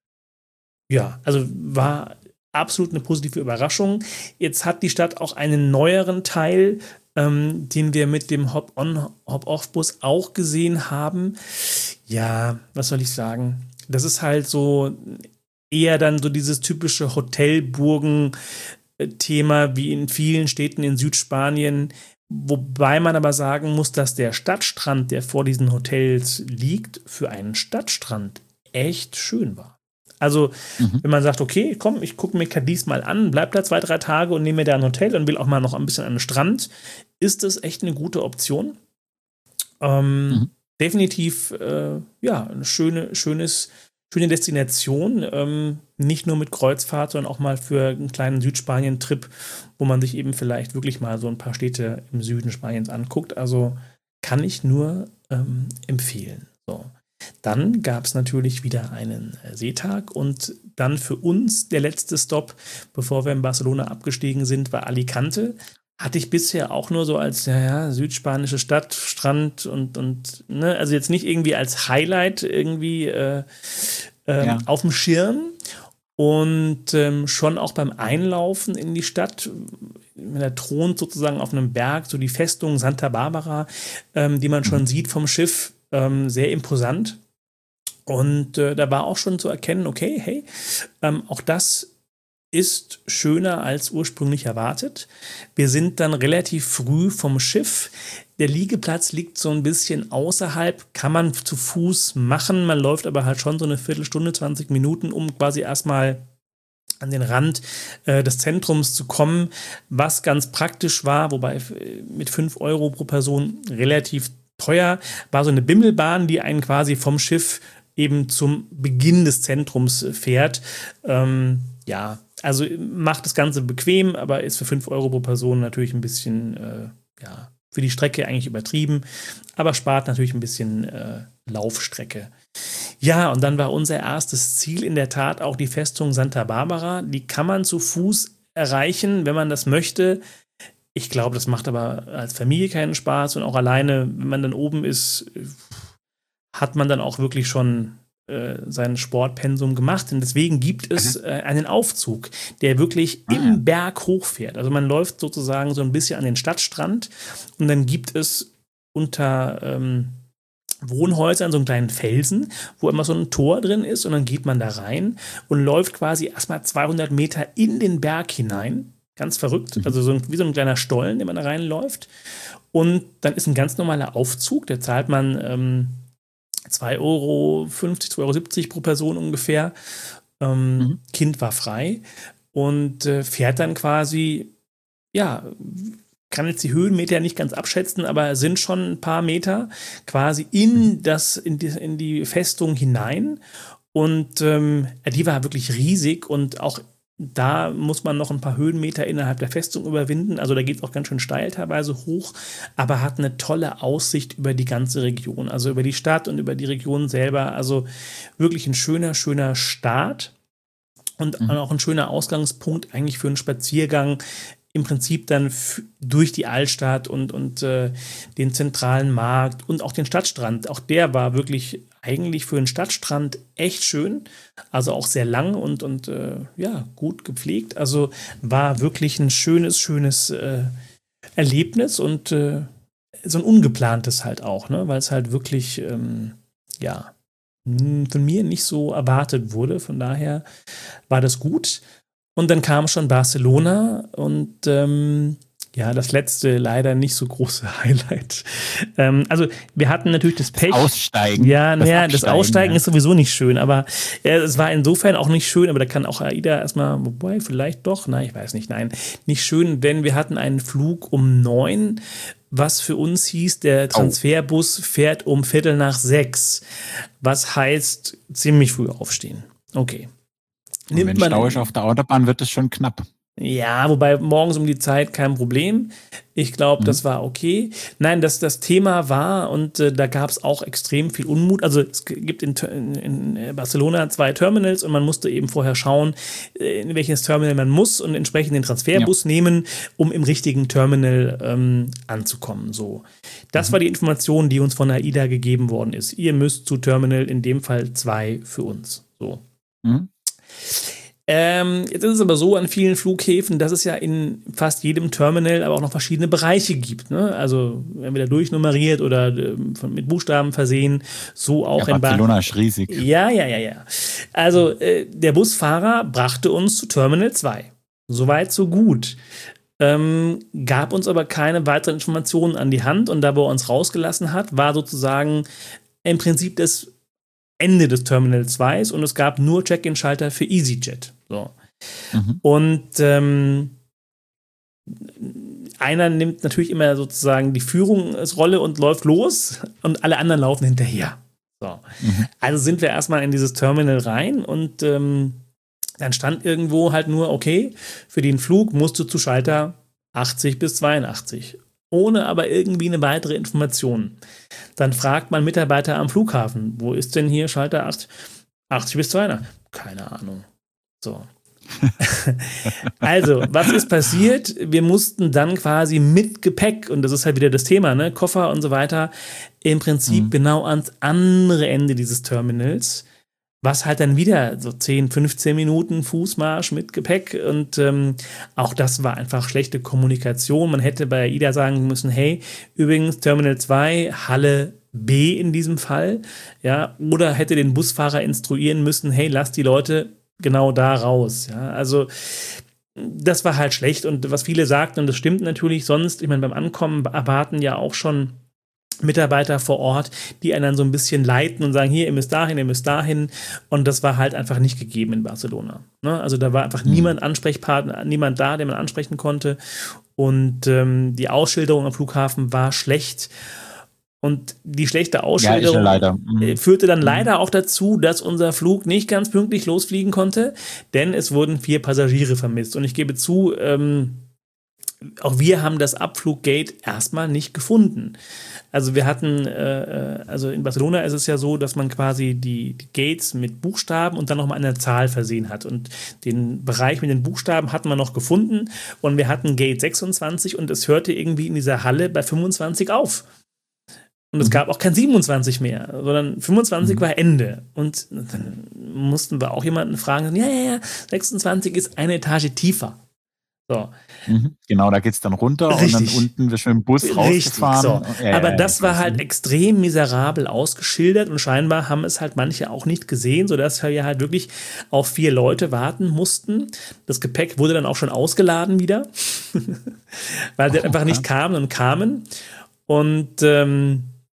Ja, also war absolut eine positive Überraschung. Jetzt hat die Stadt auch einen neueren Teil, den wir mit dem Hop-on, Hop-off-Bus auch gesehen haben. Ja, was soll ich sagen? Das ist halt so eher dann so dieses typische Hotelburgen-Thema wie in vielen Städten in Südspanien, wobei man aber sagen muss, dass der Stadtstrand, der vor diesen Hotels liegt, für einen Stadtstrand echt schön war. Also, wenn man sagt, okay, komm, ich gucke mir Cadiz mal an, bleib da 2-3 Tage und nehme mir da ein Hotel und will auch mal noch ein bisschen an den Strand, ist das echt eine gute Option. Definitiv, ja, eine schöne Destination, nicht nur mit Kreuzfahrt, sondern auch mal für einen kleinen Südspanien-Trip, wo man sich eben vielleicht wirklich mal so ein paar Städte im Süden Spaniens anguckt. Also kann ich nur empfehlen. So. Dann gab es natürlich wieder einen Seetag und dann für uns der letzte Stopp, bevor wir in Barcelona abgestiegen sind, war Alicante. Hatte ich bisher auch nur so als südspanische Stadt, Strand und ne, also jetzt nicht irgendwie als Highlight irgendwie auf dem Schirm. Und schon auch beim Einlaufen in die Stadt, da thront sozusagen auf einem Berg so die Festung Santa Barbara, die man schon sieht vom Schiff, sehr imposant. Und da war auch schon zu erkennen, okay, hey, auch das ist schöner als ursprünglich erwartet. Wir sind dann relativ früh vom Schiff. Der Liegeplatz liegt so ein bisschen außerhalb, kann man zu Fuß machen. Man läuft aber halt schon so eine Viertelstunde, 20 Minuten, um quasi erstmal an den Rand des Zentrums zu kommen, was ganz praktisch war, wobei mit 5 € pro Person relativ teuer, war so eine Bimmelbahn, die einen quasi vom Schiff eben zum Beginn des Zentrums fährt. Ja, also macht das Ganze bequem, aber ist für 5 € pro Person natürlich ein bisschen, für die Strecke eigentlich übertrieben, aber spart natürlich ein bisschen Laufstrecke. Ja, und dann war unser erstes Ziel in der Tat auch die Festung Santa Barbara. Die kann man zu Fuß erreichen, wenn man das möchte. Ich glaube, das macht aber als Familie keinen Spaß und auch alleine, wenn man dann oben ist, hat man dann auch wirklich schon sein Sportpensum gemacht. Und deswegen gibt es einen Aufzug, der wirklich im Berg hochfährt. Also man läuft sozusagen so ein bisschen an den Stadtstrand und dann gibt es unter Wohnhäusern so einen kleinen Felsen, wo immer so ein Tor drin ist und dann geht man da rein und läuft quasi erstmal 200 Meter in den Berg hinein. Ganz verrückt. Also wie so ein kleiner Stollen, den man da reinläuft. Und dann ist ein ganz normaler Aufzug, da zahlt man 2,50 €, 2,70 € pro Person ungefähr. Kind war frei und fährt dann quasi, kann jetzt die Höhenmeter nicht ganz abschätzen, aber sind schon ein paar Meter quasi in die Festung hinein. Und die war wirklich riesig und auch da muss man noch ein paar Höhenmeter innerhalb der Festung überwinden. Also da geht es auch ganz schön steil teilweise hoch, aber hat eine tolle Aussicht über die ganze Region, also über die Stadt und über die Region selber. Also wirklich ein schöner, schöner Start und auch ein schöner Ausgangspunkt eigentlich für einen Spaziergang. Im Prinzip dann durch die Altstadt und den zentralen Markt und auch den Stadtstrand. Auch der war wirklich eigentlich für einen Stadtstrand echt schön. Also auch sehr lang und gut gepflegt. Also war wirklich ein schönes Erlebnis und so ein ungeplantes halt auch, ne? Weil es halt wirklich, von mir nicht so erwartet wurde. Von daher war das gut. Und dann kam schon Barcelona und das letzte leider nicht so große Highlight. Also wir hatten natürlich das Pech. Aussteigen. Das Aussteigen ist sowieso nicht schön, aber es war insofern auch nicht schön, aber da kann auch AIDA erstmal, wobei vielleicht doch, ich weiß nicht, nicht schön, denn wir hatten einen Flug um 9, was für uns hieß, der Transferbus fährt um 5:45, was heißt ziemlich früh aufstehen. Okay. Und wenn Stau ist auf der Autobahn, wird es schon knapp. Ja, wobei morgens um die Zeit kein Problem. Ich glaube, das war okay. Nein, das Thema war, und da gab es auch extrem viel Unmut. Also es gibt in Barcelona 2 Terminals und man musste eben vorher schauen, in welches Terminal man muss und entsprechend den Transferbus nehmen, um im richtigen Terminal anzukommen. So. Das war die Information, die uns von AIDA gegeben worden ist. Ihr müsst zu Terminal, in dem Fall 2 für uns. So. Jetzt ist es aber so an vielen Flughäfen, dass es ja in fast jedem Terminal aber auch noch verschiedene Bereiche gibt. Ne? Also entweder durchnummeriert oder mit Buchstaben versehen. So auch in Barcelona ist riesig. Ja. Also der Busfahrer brachte uns zu Terminal 2. Soweit, so gut. Gab uns aber keine weiteren Informationen an die Hand. Und da wo er uns rausgelassen hat, war sozusagen im Prinzip das Ende des Terminal 2 und es gab nur Check-in-Schalter für EasyJet. So. Und einer nimmt natürlich immer sozusagen die Führungsrolle und läuft los und alle anderen laufen hinterher. So. Also sind wir erstmal in dieses Terminal rein und dann stand irgendwo halt nur, okay, für den Flug musst du zu Schalter 80 bis 82. Ohne aber irgendwie eine weitere Information. Dann fragt man Mitarbeiter am Flughafen, wo ist denn hier Schalter 80 bis 200? Keine Ahnung. So. Also, was ist passiert? Wir mussten dann quasi mit Gepäck, und das ist halt wieder das Thema, ne, Koffer und so weiter, im Prinzip genau ans andere Ende dieses Terminals, was halt dann wieder so 10, 15 Minuten Fußmarsch mit Gepäck und auch das war einfach schlechte Kommunikation. Man hätte bei AIDA sagen müssen, hey, übrigens Terminal 2, Halle B in diesem Fall, ja, oder hätte den Busfahrer instruieren müssen, hey, lass die Leute genau da raus, ja, also das war halt schlecht und was viele sagten, und das stimmt natürlich, sonst, ich meine, beim Ankommen erwarten ja auch schon Mitarbeiter vor Ort, die einen dann so ein bisschen leiten und sagen, hier, ihr müsst dahin. Und das war halt einfach nicht gegeben in Barcelona. Ne? Also da war einfach niemand Ansprechpartner, niemand da, den man ansprechen konnte. Und die Ausschilderung am Flughafen war schlecht. Und die schlechte Ausschilderung führte dann leider auch dazu, dass unser Flug nicht ganz pünktlich losfliegen konnte, denn es wurden 4 Passagiere vermisst. Und ich gebe zu, auch wir haben das Abfluggate erstmal nicht gefunden. Also wir hatten, also in Barcelona ist es ja so, dass man quasi die Gates mit Buchstaben und dann nochmal eine Zahl versehen hat. Und den Bereich mit den Buchstaben hatten wir noch gefunden und wir hatten Gate 26 und es hörte irgendwie in dieser Halle bei 25 auf. Und es gab auch kein 27 mehr, sondern 25 war Ende. Und dann mussten wir auch jemanden fragen, ja, 26 ist eine Etage tiefer. So. Genau, da geht es dann runter und dann unten wird schon im Bus rausgefahren. So. Aber das war halt extrem miserabel ausgeschildert und scheinbar haben es halt manche auch nicht gesehen, sodass wir halt wirklich auf 4 Leute warten mussten. Das Gepäck wurde dann auch schon ausgeladen wieder, weil sie einfach nicht kamen und kamen. Und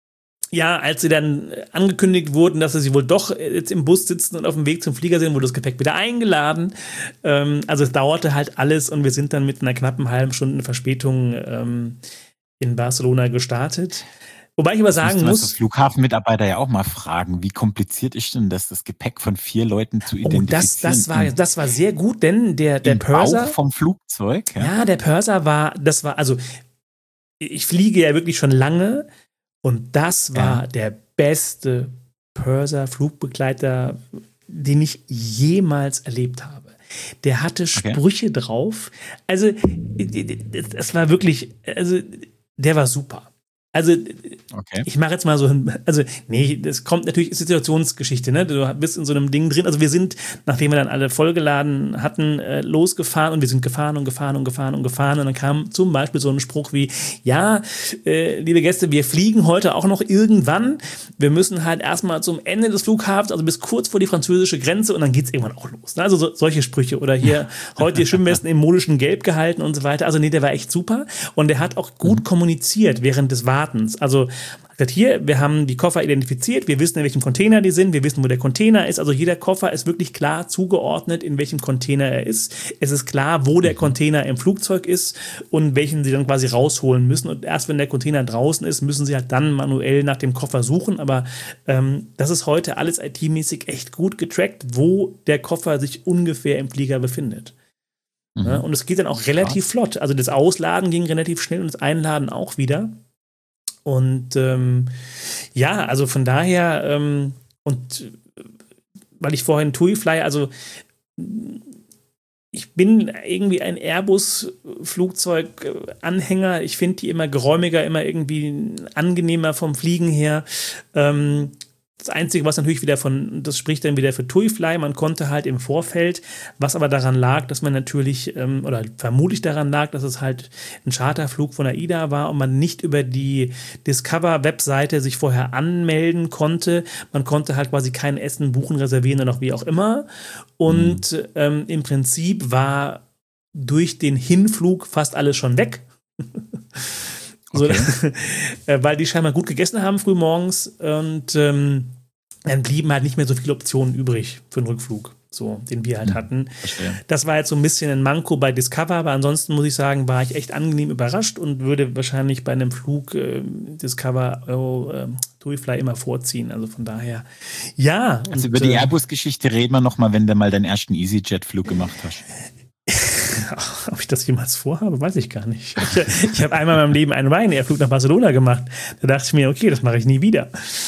ja, als sie dann angekündigt wurden, dass sie wohl doch jetzt im Bus sitzen und auf dem Weg zum Flieger sind, wurde das Gepäck wieder eingeladen. Also es dauerte halt alles und wir sind dann mit einer knappen halben Stunde Verspätung in Barcelona gestartet. Wobei ich aber sagen muss, das Flughafenmitarbeiter ja auch mal fragen, wie kompliziert ist denn das Gepäck von 4 Leuten zu identifizieren? Das war sehr gut, denn der Purser Bauch vom Flugzeug. Ja, der Purser also ich fliege ja wirklich schon lange und das war der beste Purser-Flugbegleiter, den ich jemals erlebt habe. Der hatte Sprüche drauf. Also, das war wirklich, der war super. Also, ich mache jetzt mal so, das kommt natürlich, ist Situationsgeschichte, ne? Du bist in so einem Ding drin. Also wir sind, nachdem wir dann alle vollgeladen hatten, losgefahren und wir sind gefahren und dann kam zum Beispiel so ein Spruch wie, ja, liebe Gäste, wir fliegen heute auch noch irgendwann. Wir müssen halt erstmal zum Ende des Flughafens, also bis kurz vor die französische Grenze und dann geht's irgendwann auch los. Ne? Also solche Sprüche oder hier, heute die Schwimmwesten im modischen Gelb gehalten und so weiter. Also der war echt super und der hat auch gut kommuniziert während des Wartens. Also hier, wir haben die Koffer identifiziert, wir wissen, in welchem Container die sind, wir wissen, wo der Container ist. Also jeder Koffer ist wirklich klar zugeordnet, in welchem Container er ist. Es ist klar, wo der Container im Flugzeug ist und welchen sie dann quasi rausholen müssen. Und erst wenn der Container draußen ist, müssen sie halt dann manuell nach dem Koffer suchen. Aber das ist heute alles IT-mäßig echt gut getrackt, wo der Koffer sich ungefähr im Flieger befindet. Ja, und es geht dann auch relativ flott. Also das Ausladen ging relativ schnell und das Einladen auch wieder. Und also von daher, und weil ich vorhin TuiFly, also ich bin irgendwie ein Airbus-Flugzeug-Anhänger. Ich finde die immer geräumiger, immer irgendwie angenehmer vom Fliegen her. Das Einzige, was natürlich das spricht dann wieder für TuiFly, man konnte halt im Vorfeld, was aber daran lag, dass man natürlich, oder vermutlich daran lag, dass es halt ein Charterflug von AIDA war und man nicht über die Discover-Webseite sich vorher anmelden konnte. Man konnte halt quasi kein Essen buchen, reservieren oder auch wie auch immer. Und im Prinzip war durch den Hinflug fast alles schon weg. Okay. Weil die scheinbar gut gegessen haben früh morgens und dann blieben halt nicht mehr so viele Optionen übrig für den Rückflug, so, den wir halt hatten. Verstehe. Das war jetzt so ein bisschen ein Manko bei Discover, aber ansonsten muss ich sagen, war ich echt angenehm überrascht und würde wahrscheinlich bei einem Flug Discover TuiFly immer vorziehen. Also von daher, ja. Also über die Airbus-Geschichte reden wir nochmal, wenn du mal deinen ersten EasyJet-Flug gemacht hast. Ob ich das jemals vorhabe, weiß ich gar nicht. Ich habe einmal in meinem Leben einen Ryanair-Flug nach Barcelona gemacht. Da dachte ich mir, okay, das mache ich nie wieder.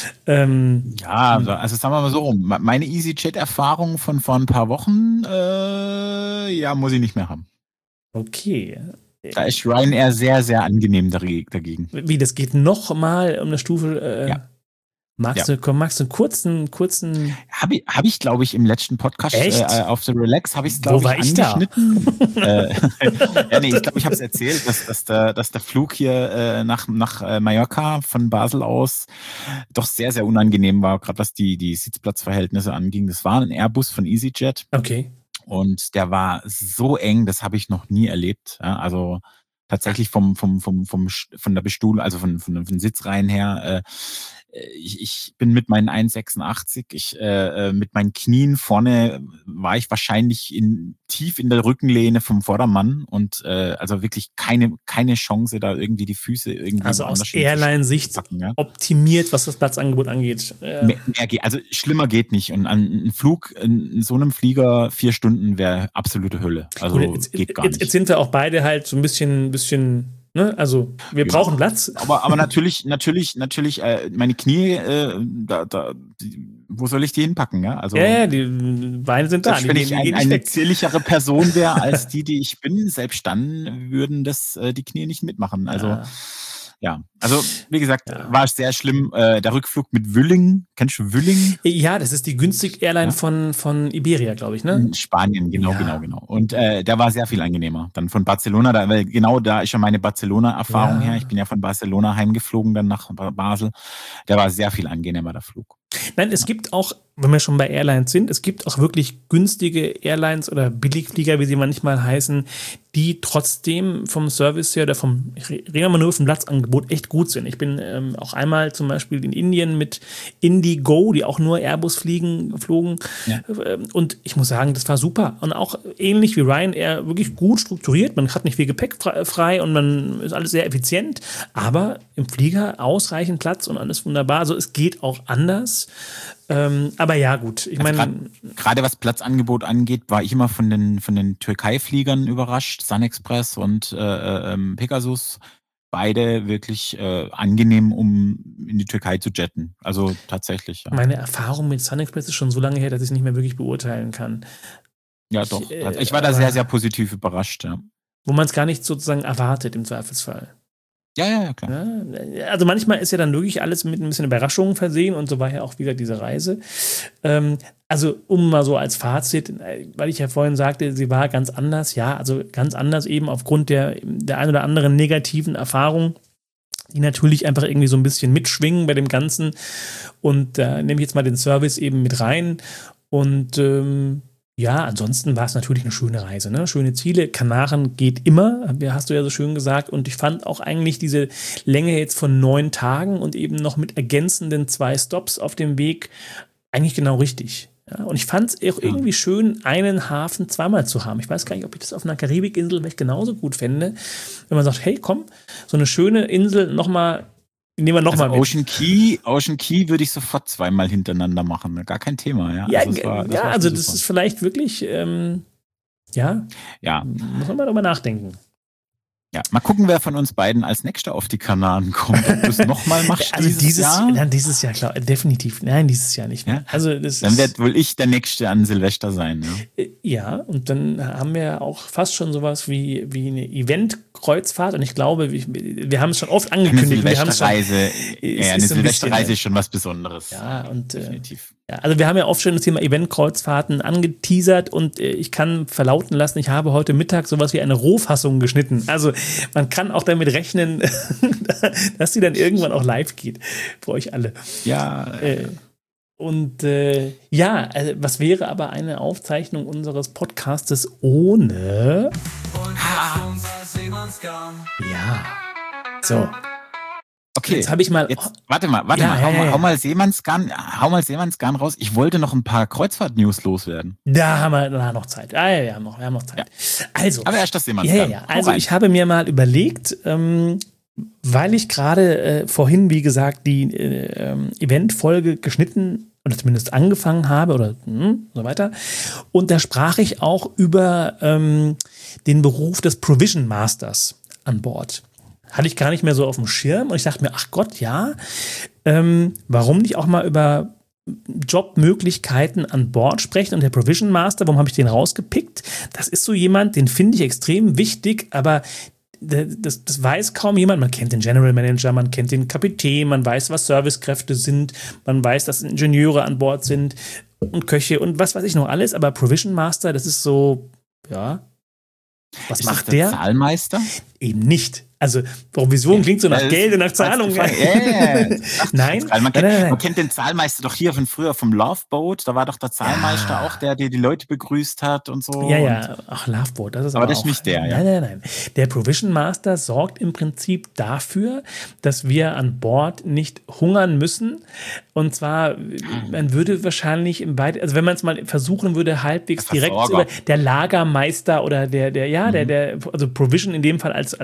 Also sagen wir mal so rum. Meine EasyJet-Erfahrung von vor ein paar Wochen, muss ich nicht mehr haben. Okay. Da ist Ryanair sehr, sehr angenehm dagegen. Wie, das geht noch mal um eine Stufe? Ja. Magst du einen kurzen? Habe ich, glaube ich, im letzten Podcast auf The Relax habe ich es, glaube ich, angeschnitten. Ich glaube, ich habe es erzählt, dass der Flug hier nach Mallorca von Basel aus doch sehr, sehr unangenehm war, gerade was die Sitzplatzverhältnisse anging. Das war ein Airbus von EasyJet. Okay. Und der war so eng, das habe ich noch nie erlebt. Ja, also tatsächlich von der Bestuhlung, also von den Sitzreihen her. Ich bin mit meinen 1,86, mit meinen Knien vorne war ich wahrscheinlich tief in der Rückenlehne vom Vordermann und also wirklich keine Chance, da irgendwie die Füße irgendwie. Also aus Airline-Sicht optimiert, was das Platzangebot angeht. Also schlimmer geht nicht. Und ein Flug in so einem Flieger 4 Stunden wäre absolute Hölle. Also geht gar nicht. Jetzt sind wir auch beide halt so ein bisschen ne? Also wir brauchen Platz. Aber natürlich, meine Knie, wo soll ich die hinpacken? Ja, also, die Beine sind da. Wenn ich eine zierlichere Person wäre als die ich bin, selbst dann würden das die Knie nicht mitmachen. Also also wie gesagt, war sehr schlimm. Der Rückflug mit Vueling, kennst du Vueling? Ja, das ist die günstige Airline von Iberia, glaube ich, ne? In Spanien, genau. Und der war sehr viel angenehmer. Dann von Barcelona, weil genau da ist ja meine Barcelona-Erfahrung her. Ich bin ja von Barcelona heimgeflogen, dann nach Basel. Der war sehr viel angenehmer, der Flug. Nein, es gibt auch, wenn wir schon bei Airlines sind, es gibt auch wirklich günstige Airlines oder Billigflieger, wie sie manchmal heißen, die trotzdem vom Service her oder reden wir mal nur vom Platzangebot, echt gut sind. Ich bin auch einmal zum Beispiel in Indien mit Indigo, die auch nur Airbus flogen. Ja. Und ich muss sagen, das war super. Und auch ähnlich wie Ryanair, wirklich gut strukturiert. Man hat nicht viel Gepäck frei und man ist alles sehr effizient. Aber im Flieger ausreichend Platz und alles wunderbar. Also es geht auch anders. Aber ja, gut. Ich meine, gerade was Platzangebot angeht, war ich immer von den Türkei-Fliegern überrascht. SunExpress und Pegasus. Beide wirklich angenehm, um in die Türkei zu jetten. Also tatsächlich. Ja. Meine Erfahrung mit SunExpress ist schon so lange her, dass ich es nicht mehr wirklich beurteilen kann. Ja, doch. Ich war da sehr, sehr positiv überrascht. Ja. Wo man es gar nicht sozusagen erwartet im Zweifelsfall. Ja, klar. Ja, also manchmal ist ja dann wirklich alles mit ein bisschen Überraschungen versehen und so war ja auch wieder diese Reise. Also um mal so als Fazit, weil ich ja vorhin sagte, sie war ganz anders. Ja, also ganz anders eben aufgrund der ein oder anderen negativen Erfahrung, die natürlich einfach irgendwie so ein bisschen mitschwingen bei dem Ganzen. Und da nehme ich jetzt mal den Service eben mit rein. Und ja, ansonsten war es natürlich eine schöne Reise, ne? Schöne Ziele. Kanaren geht immer, hast du ja so schön gesagt. Und ich fand auch eigentlich diese Länge jetzt von 9 Tagen und eben noch mit ergänzenden 2 Stops auf dem Weg eigentlich genau richtig. Ja, und ich fand es auch irgendwie schön, einen Hafen zweimal zu haben. Ich weiß gar nicht, ob ich das auf einer Karibikinsel vielleicht genauso gut fände, wenn man sagt, hey, komm, so eine schöne Insel nochmal. Nehmen wir nochmal mit. Ocean Key würde ich sofort 2-mal hintereinander machen. Gar kein Thema. Ja, also das ist vielleicht wirklich, ja, muss man mal darüber nachdenken. Ja, mal gucken, wer von uns beiden als Nächster auf die Kanaren kommt. Ob du es nochmal machst also dieses Jahr? Nein, dieses Jahr, klar, definitiv. Nein, dieses Jahr nicht mehr. Ja? Also dann wird wohl ich der Nächste an Silvester sein. Ja, ja, und dann haben wir auch fast schon sowas wie eine Eventkreuzfahrt. Und ich glaube, wir haben es schon oft angekündigt. Eine Silvesterreise ist schon was Besonderes. Ja, und definitiv. Ja, also wir haben ja oft schon das Thema Eventkreuzfahrten angeteasert und ich kann verlauten lassen, ich habe heute Mittag sowas wie eine Rohfassung geschnitten. Also man kann auch damit rechnen, dass die dann irgendwann auch live geht für euch alle. Ja. Was wäre aber eine Aufzeichnung unseres Podcastes ohne... Ja. So. Okay, jetzt habe ich mal. Warte mal. Hau mal Seemannsgarn raus. Ich wollte noch ein paar Kreuzfahrt-News loswerden. Da haben wir noch Zeit. Wir haben noch Zeit. Ja. Also, aber erst das Seemannsgarn. Ja. Also ich habe mir mal überlegt, weil ich gerade vorhin, wie gesagt, die Eventfolge geschnitten oder zumindest angefangen habe oder so weiter. Und da sprach ich auch über den Beruf des Provision Masters an Bord. Hatte ich gar nicht mehr so auf dem Schirm und ich dachte mir, ach Gott, ja, warum nicht auch mal über Jobmöglichkeiten an Bord sprechen? Und der Provision Master, warum habe ich den rausgepickt? Das ist so jemand, den finde ich extrem wichtig, aber das weiß kaum jemand. Man kennt den General Manager, man kennt den Kapitän, man weiß, was Servicekräfte sind, man weiß, dass Ingenieure an Bord sind und Köche und was weiß ich noch alles, aber Provision Master, das ist so, ja. Was ist macht der? Zahlmeister? Eben nicht. Also Provision klingt so nach Geld und nach Zahlung. Nein. Man kennt den Zahlmeister doch hier von früher vom Loveboat. Da war doch der Zahlmeister auch, der die Leute begrüßt hat und so. Ja. Ach, Loveboat. Das ist aber das ist nicht der, ja. Nein. Der Provision Master sorgt im Prinzip dafür, dass wir an Bord nicht hungern müssen. Und zwar, man würde wahrscheinlich also wenn man es mal versuchen würde, halbwegs direkt über der Lagermeister oder also Provision in dem Fall als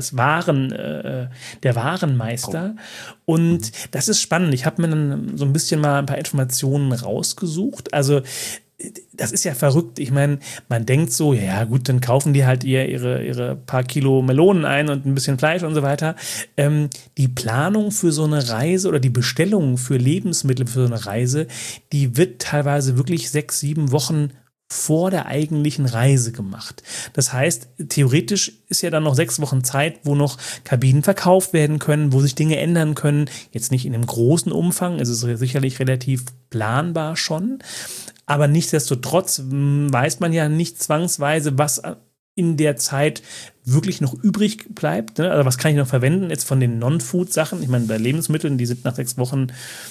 der Warenmeister. Und das ist spannend. Ich habe mir dann so ein bisschen mal ein paar Informationen rausgesucht. Also das ist ja verrückt. Ich meine, man denkt so, ja gut, dann kaufen die halt ihre paar Kilo Melonen ein und ein bisschen Fleisch und so weiter. Die Planung für so eine Reise oder die Bestellung für Lebensmittel für so eine Reise, die wird teilweise wirklich 6-7 Wochen vor der eigentlichen Reise gemacht. Das heißt, theoretisch ist ja dann noch 6 Wochen Zeit, wo noch Kabinen verkauft werden können, wo sich Dinge ändern können. Jetzt nicht in einem großen Umfang, es ist sicherlich relativ planbar schon, aber nichtsdestotrotz weiß man ja nicht zwangsweise, was in der Zeit wirklich noch übrig bleibt. Ne? Also was kann ich noch verwenden jetzt von den Non-Food-Sachen? Ich meine, bei Lebensmitteln, die sind nach 6 Wochen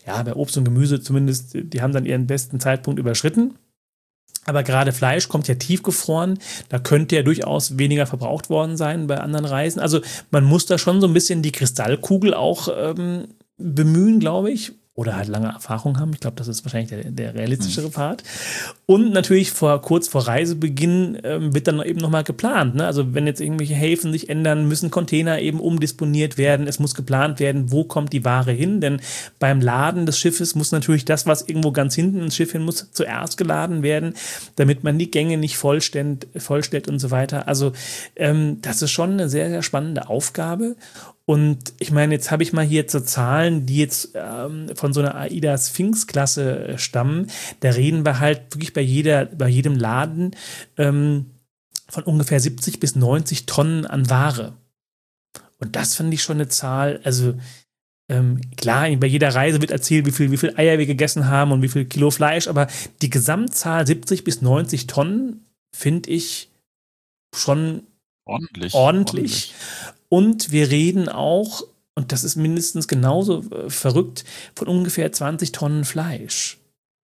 Ja, bei Obst und Gemüse zumindest, die haben dann ihren besten Zeitpunkt überschritten. Aber gerade Fleisch kommt ja tiefgefroren. Da könnte ja durchaus weniger verbraucht worden sein bei anderen Reisen. Also man muss da schon so ein bisschen die Kristallkugel auch bemühen, glaube ich. Oder halt lange Erfahrung haben. Ich glaube, das ist wahrscheinlich der realistischere Part. Und natürlich kurz vor Reisebeginn wird dann eben nochmal geplant. Ne? Also wenn jetzt irgendwelche Häfen sich ändern, müssen Container eben umdisponiert werden. Es muss geplant werden, wo kommt die Ware hin. Denn beim Laden des Schiffes muss natürlich das, was irgendwo ganz hinten ins Schiff hin muss, zuerst geladen werden, damit man die Gänge nicht vollstellt und so weiter. Also das ist schon eine sehr, sehr spannende Aufgabe. Und ich meine, jetzt habe ich mal hier so Zahlen, die jetzt von so einer AIDA Sphinx-Klasse stammen. Da reden wir halt wirklich bei jedem Laden von ungefähr 70 bis 90 Tonnen an Ware. Und das finde ich schon eine Zahl, also klar, bei jeder Reise wird erzählt, wie viel Eier wir gegessen haben und wie viel Kilo Fleisch, aber die Gesamtzahl 70 bis 90 Tonnen finde ich schon ordentlich. Und wir reden auch, und das ist mindestens genauso verrückt, von ungefähr 20 Tonnen Fleisch.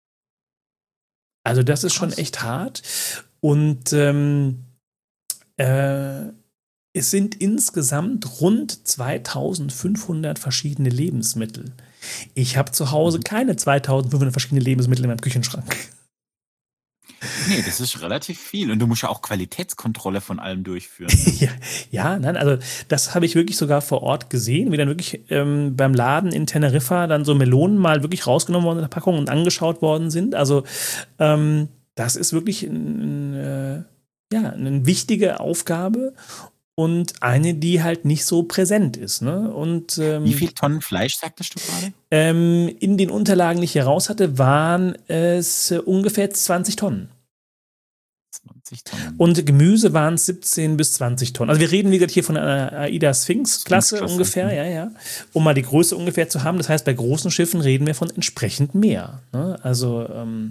Also das ist schon echt hart. Und es sind insgesamt rund 2500 verschiedene Lebensmittel. Ich habe zu Hause keine 2500 verschiedene Lebensmittel in meinem Küchenschrank. Nee, das ist relativ viel. Und du musst ja auch Qualitätskontrolle von allem durchführen. Nein, also das habe ich wirklich sogar vor Ort gesehen, wie dann wirklich beim Laden in Teneriffa dann so Melonen mal wirklich rausgenommen worden in der Packung und angeschaut worden sind. Also das ist wirklich eine wichtige Aufgabe und eine, die halt nicht so präsent ist. Ne? Und, wie viel Tonnen Fleisch, sagtest du gerade? In den Unterlagen, die ich hier raus hatte, waren es ungefähr 20 Tonnen. 20 Tonnen. Und Gemüse waren es 17 bis 20 Tonnen. Also wir reden, wie gesagt, hier von einer AIDA Sphinx-Klasse ungefähr, ja. Um mal die Größe ungefähr zu haben. Das heißt, bei großen Schiffen reden wir von entsprechend mehr. Ne? Also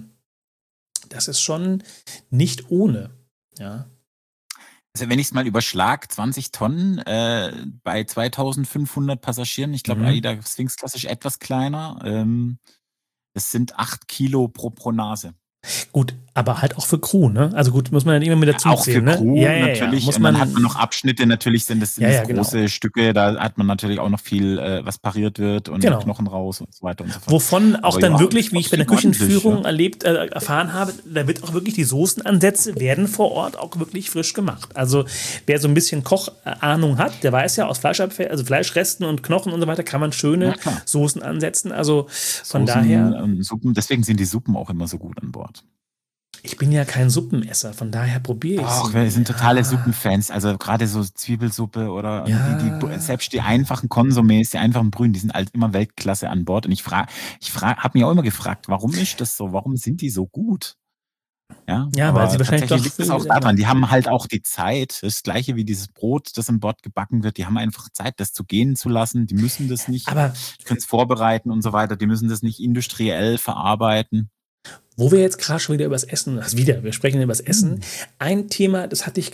das ist schon nicht ohne, ja. Also wenn ich es mal überschlage, 20 Tonnen bei 2500 Passagieren, ich glaube, AIDA Sphinx-Klasse ist etwas kleiner, das sind 8 Kilo pro Nase. Gut, aber halt auch für Crew, ne? Also gut, muss man dann immer mit dazu auch zählen, für Crew, ne? natürlich. Muss und dann hat man noch Abschnitte, natürlich sind das große genau. Stücke, da hat man natürlich auch noch viel, was pariert wird und Knochen raus und so weiter und so fort. Wovon auch aber dann wirklich, wie ich bei der Küchenführung ja. Erfahren habe, da wird auch wirklich die Soßenansätze werden vor Ort auch wirklich frisch gemacht. Also wer so ein bisschen Kochahnung hat, der weiß ja, aus Fleischresten und Knochen und so weiter kann man schöne Soßen ansetzen. Also von daher. Suppen, deswegen sind die Suppen auch immer so gut an Bord. Ich bin ja kein Suppenesser, von daher probiere ich es. Ach, wir sind totale Suppenfans. Also gerade so Zwiebelsuppe oder selbst die einfachen Konsomés, die einfachen Brühen, die sind halt immer Weltklasse an Bord. Und ich habe mich auch immer gefragt, warum ist das so? Warum sind die so gut? Ja, weil sie wahrscheinlich tatsächlich liegt das auch daran. Die haben halt auch die Zeit. Das Gleiche wie dieses Brot, das an Bord gebacken wird. Die haben einfach Zeit, das zu gehen zu lassen. Die müssen das nicht, die können es vorbereiten und so weiter. Die müssen das nicht industriell verarbeiten. Wo wir jetzt gerade schon wieder übers Essen, wir sprechen übers Essen. Ein Thema, das ich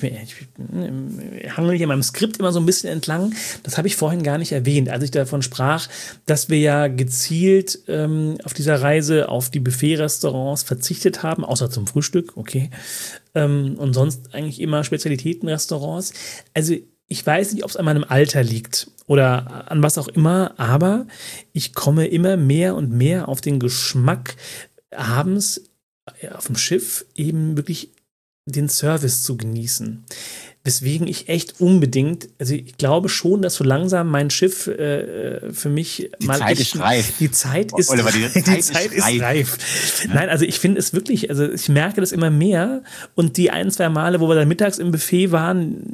hangel hier in meinem Skript immer so ein bisschen entlang, das habe ich vorhin gar nicht erwähnt, als ich davon sprach, dass wir ja gezielt auf dieser Reise auf die Buffet-Restaurants verzichtet haben, außer zum Frühstück, okay, und sonst eigentlich immer Spezialitätenrestaurants. Also ich weiß nicht, ob es an meinem Alter liegt oder an was auch immer, aber ich komme immer mehr und mehr auf den Geschmack, abends auf dem Schiff eben wirklich den Service zu genießen. Weswegen ich echt unbedingt, also ich glaube schon, dass so langsam mein Schiff für mich die Zeit ist reif. Die Zeit ist reif. Nein, also ich finde es wirklich, also ich merke das immer mehr und die 1-2 Male, wo wir dann mittags im Buffet waren,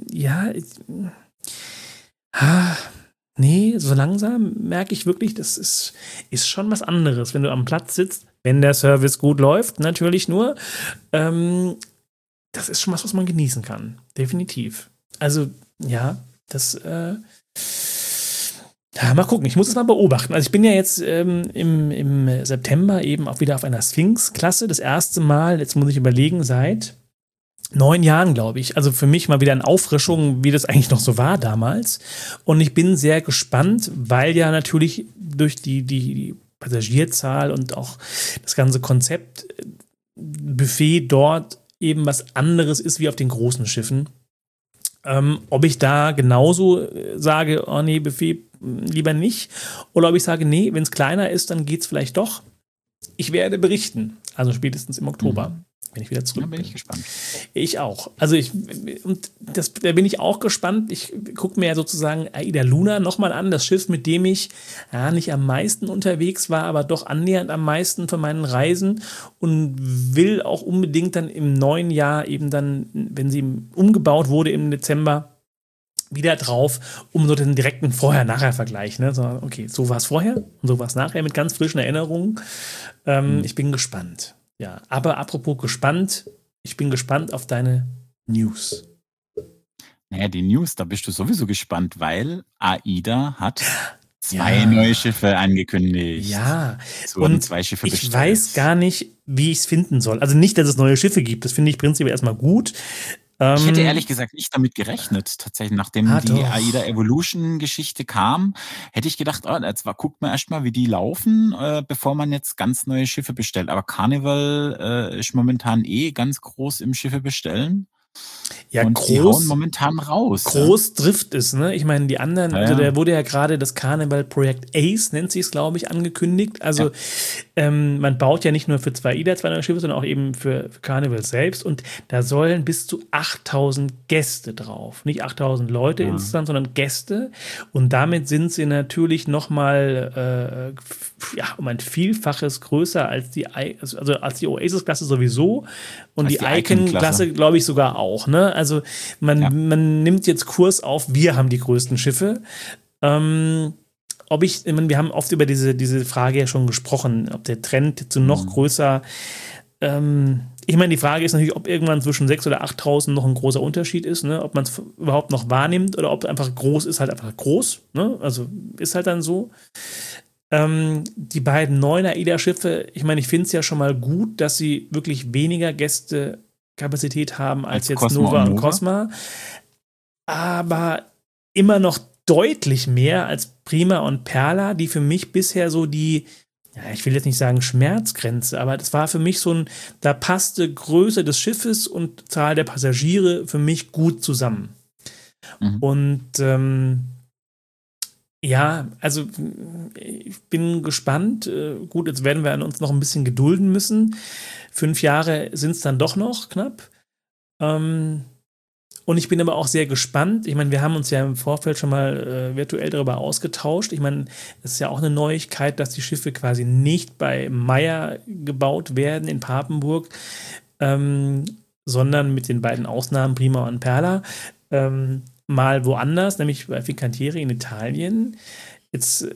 nee, so langsam merke ich wirklich, das ist schon was anderes, wenn du am Platz sitzt, wenn der Service gut läuft, natürlich nur. Das ist schon was man genießen kann. Definitiv. Also, ja, das mal gucken, ich muss es mal beobachten. Also ich bin ja jetzt im September eben auch wieder auf einer Sphinx-Klasse. Das erste Mal, jetzt muss ich überlegen, seit 9 Jahren, glaube ich. Also für mich mal wieder eine Auffrischung, wie das eigentlich noch so war damals. Und ich bin sehr gespannt, weil ja natürlich durch die Passagierzahl und auch das ganze Konzept Buffet dort eben was anderes ist wie auf den großen Schiffen. Ob ich da genauso sage, oh nee, Buffet lieber nicht, oder ob ich sage, nee, wenn es kleiner ist, dann geht es vielleicht doch. Ich werde berichten, also spätestens im Oktober, wenn ich wieder zurück bin. Da bin ich gespannt. Ich auch. Also da bin ich auch gespannt. Ich gucke mir ja sozusagen Aida Luna nochmal an, das Schiff, mit dem ich nicht am meisten unterwegs war, aber doch annähernd am meisten von meinen Reisen und will auch unbedingt dann im neuen Jahr eben dann, wenn sie umgebaut wurde im Dezember, wieder drauf, um so den direkten Vorher-Nachher-Vergleich. Ne? So, okay, so war es vorher und so war es nachher mit ganz frischen Erinnerungen. Ich bin gespannt. Ja, aber apropos gespannt, ich bin gespannt auf deine News. Naja, die News, da bist du sowieso gespannt, weil AIDA hat 2 neue Schiffe angekündigt. Ja, Es wurden und 2 Schiffe ich bestellt. weiß gar nicht, wie ich es finden soll. Also nicht, dass es neue Schiffe gibt, das finde ich prinzipiell erstmal gut. Ich hätte ehrlich gesagt nicht damit gerechnet, tatsächlich. Nachdem die doch. AIDA Evolution-Geschichte kam, hätte ich gedacht, jetzt guckt man erstmal, wie die laufen, bevor man jetzt ganz neue Schiffe bestellt. Aber Carnival ist momentan ganz groß im Schiffe bestellen. Ja, und die hauen momentan raus. Groß trifft es, ne? Ich meine, die anderen, also da wurde ja gerade das Carnival-Projekt Ace, nennt sich es, glaube ich, angekündigt. Also man baut ja nicht nur für 2 AIDA 2 neue Schiffe, sondern auch eben für Carnival selbst. Und da sollen bis zu 8.000 Gäste drauf. Nicht 8.000 Leute insgesamt, sondern Gäste. Und damit sind sie natürlich nochmal um ein Vielfaches größer als die Oasis-Klasse sowieso. Und als die Icon-Klasse, glaube ich, sogar auch. Ne? Also man nimmt jetzt Kurs auf, wir haben die größten Schiffe. Wir haben oft über diese Frage ja schon gesprochen, ob der Trend zu noch größer. Ich meine, die Frage ist natürlich, ob irgendwann zwischen 6.000 oder 8.000 noch ein großer Unterschied ist, ne? Ob man es überhaupt noch wahrnimmt oder ob einfach groß ist, halt einfach groß. Ne? Also ist halt dann so. Die beiden neuen AIDA-Schiffe, ich meine, ich finde es ja schon mal gut, dass sie wirklich weniger Gästekapazität haben als jetzt Cosmo Nova und Cosma. Aber immer noch deutlich mehr als Prima und Perla, die für mich bisher so die, ich will jetzt nicht sagen Schmerzgrenze, aber das war für mich da passte Größe des Schiffes und Zahl der Passagiere für mich gut zusammen. Und also ich bin gespannt. Gut, jetzt werden wir an uns noch ein bisschen gedulden müssen. 5 Jahre sind es dann doch noch knapp. Und ich bin aber auch sehr gespannt. Ich meine, wir haben uns ja im Vorfeld schon mal virtuell darüber ausgetauscht. Ich meine, es ist ja auch eine Neuigkeit, dass die Schiffe quasi nicht bei Meyer gebaut werden in Papenburg, sondern mit den beiden Ausnahmen Prima und Perla mal woanders, nämlich bei Fincantieri in Italien. Jetzt,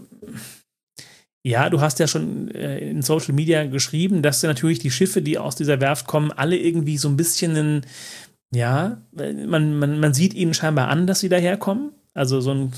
du hast ja schon in Social Media geschrieben, dass natürlich die Schiffe, die aus dieser Werft kommen, alle irgendwie so ein bisschen man sieht ihnen scheinbar an, dass sie daherkommen. Also so ein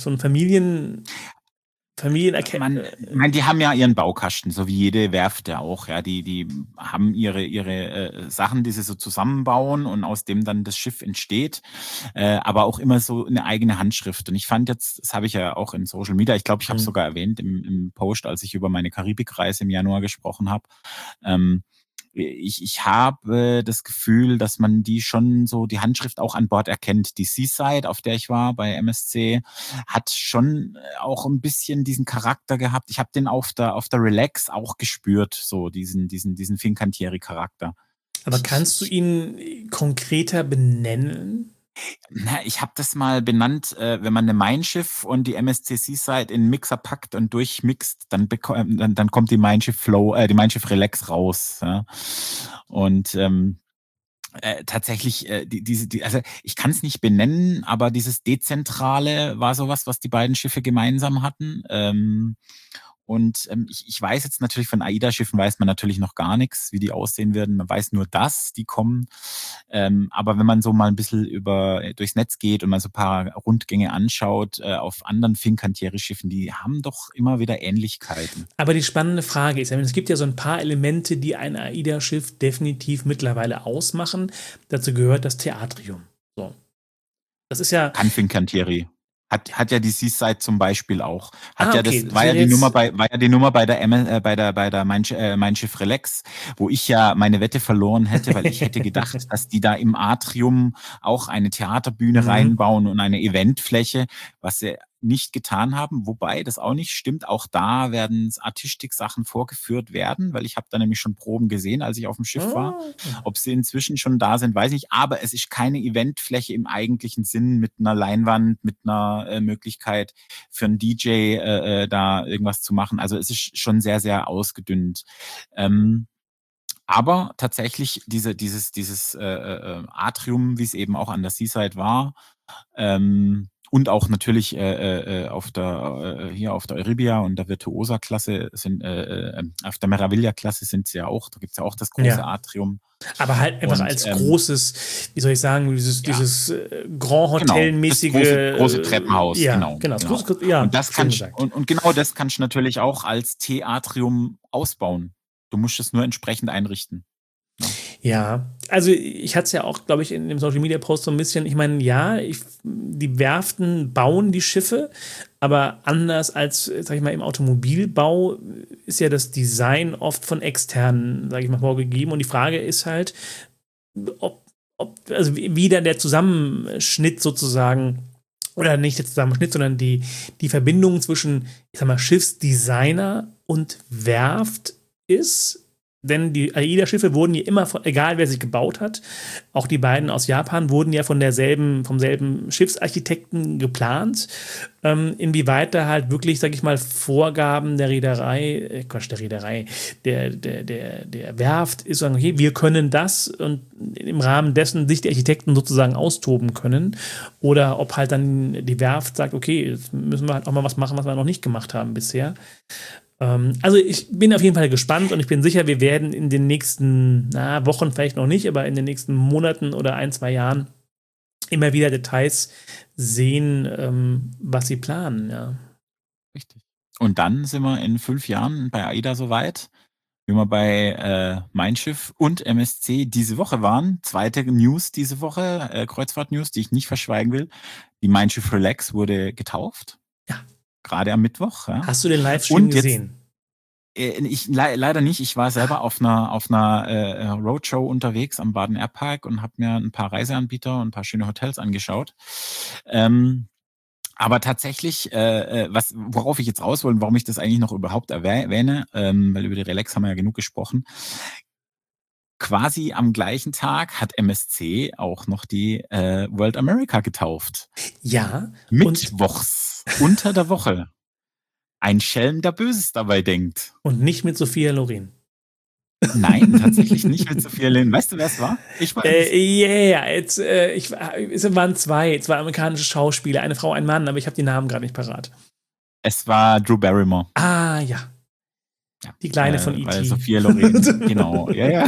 Familienerkennung. Die haben ja ihren Baukasten, so wie jede Werft ja auch. Ja, die haben ihre Sachen, die sie so zusammenbauen und aus dem dann das Schiff entsteht, aber auch immer so eine eigene Handschrift. Und ich fand jetzt, das habe ich ja auch in Social Media, ich glaube, ich habe es sogar erwähnt im Post, als ich über meine Karibikreise im Januar gesprochen habe. Ich habe das Gefühl, dass man die schon so, die Handschrift auch an Bord erkennt. Die Seaside, auf der ich war bei MSC, hat schon auch ein bisschen diesen Charakter gehabt. Ich habe den auf der Relax auch gespürt, so diesen Fincantieri-Charakter. Aber kannst du ihn konkreter benennen? Ich habe das mal benannt, wenn man ein Mein Schiff und die MSC Seaside in einen Mixer packt und durchmixt, dann kommt die Mein Schiff die Mein Schiff Relax raus. Ja. Und tatsächlich, also ich kann es nicht benennen, aber dieses Dezentrale war sowas, was die beiden Schiffe gemeinsam hatten. Und ich weiß jetzt natürlich, von AIDA-Schiffen weiß man natürlich noch gar nichts, wie die aussehen werden. Man weiß nur, dass die kommen. Aber wenn man so mal ein bisschen durchs Netz geht und mal so ein paar Rundgänge anschaut auf anderen Fincantieri-Schiffen, die haben doch immer wieder Ähnlichkeiten. Aber die spannende Frage ist, es gibt ja so ein paar Elemente, die ein AIDA-Schiff definitiv mittlerweile ausmachen. Dazu gehört das Theatrium. So. Das ist ja... Kann Fincantieri. Hat ja die Seaside zum Beispiel auch. Okay. War ja die Nummer bei der Mein Schiff Relax, wo ich ja meine Wette verloren hätte, weil ich hätte gedacht, dass die da im Atrium auch eine Theaterbühne reinbauen und eine Eventfläche, was sie nicht getan haben, wobei das auch nicht stimmt. Auch da werden Artistik-Sachen vorgeführt werden, weil ich habe da nämlich schon Proben gesehen, als ich auf dem Schiff war. Ob sie inzwischen schon da sind, weiß ich nicht. Aber es ist keine Eventfläche im eigentlichen Sinn mit einer Leinwand, mit einer Möglichkeit für einen DJ da irgendwas zu machen. Also es ist schon sehr, sehr ausgedünnt. Aber tatsächlich dieses Atrium, wie es eben auch an der Seaside war, und auch natürlich auf der Euribia und der Virtuosa-Klasse auf der Meraviglia-Klasse sind sie ja auch. Da gibt es ja auch das große Atrium. Aber halt einfach als großes, wie soll ich sagen, dieses Grand Hotel-mäßige. Genau, das große Treppenhaus, genau. Und genau das kannst du natürlich auch als Theatrium ausbauen. Du musst es nur entsprechend einrichten. Ja, also ich hatte es ja auch, glaube ich, in dem Social Media Post so ein bisschen, ich meine, die Werften bauen die Schiffe, aber anders als, sag ich mal, im Automobilbau ist ja das Design oft von externen, sage ich mal, vorgegeben. Und die Frage ist halt, also wie dann der Zusammenschnitt sozusagen, oder nicht der Zusammenschnitt, sondern die Verbindung zwischen, ich sag mal, Schiffsdesigner und Werft ist. Denn die AIDA-Schiffe wurden ja immer, egal wer sie gebaut hat, auch die beiden aus Japan wurden ja vom selben Schiffsarchitekten geplant. Inwieweit da halt wirklich, sag ich mal, Vorgaben der Reederei, der Werft ist, sagen, okay, wir können das und im Rahmen dessen sich die Architekten sozusagen austoben können. Oder ob halt dann die Werft sagt, okay, jetzt müssen wir halt auch mal was machen, was wir noch nicht gemacht haben bisher. Also ich bin auf jeden Fall gespannt und ich bin sicher, wir werden in den nächsten Wochen vielleicht noch nicht, aber in den nächsten Monaten oder 1-2 Jahren immer wieder Details sehen, was sie planen. Ja. Richtig. Und dann sind wir in 5 Jahren bei AIDA soweit, wie wir bei Mein Schiff und MSC diese Woche waren. Zweite News diese Woche, Kreuzfahrt-News, die ich nicht verschweigen will. Die Mein Schiff Relax wurde getauft. Ja. Gerade am Mittwoch. Ja. Hast du den Livestream gesehen? Leider nicht. Ich war selber auf einer Roadshow unterwegs am Baden Airpark und habe mir ein paar Reiseanbieter und ein paar schöne Hotels angeschaut. Aber tatsächlich, worauf ich jetzt raus wollte, warum ich das eigentlich noch überhaupt erwähne, weil über die Relax haben wir ja genug gesprochen. Quasi am gleichen Tag hat MSC auch noch die World America getauft. Ja. Mittwochs, unter der Woche. Ein Schelm, der Böses dabei denkt. Und nicht mit Sophia Loren. Nein, tatsächlich nicht mit Sophia Loren. Weißt du, wer es war? Ich weiß. Es waren zwei amerikanische Schauspieler, eine Frau, ein Mann, aber ich habe die Namen gerade nicht parat. Es war Drew Barrymore. Ah, ja. Die Kleine von E.T. Sophia Loren, genau. Ja.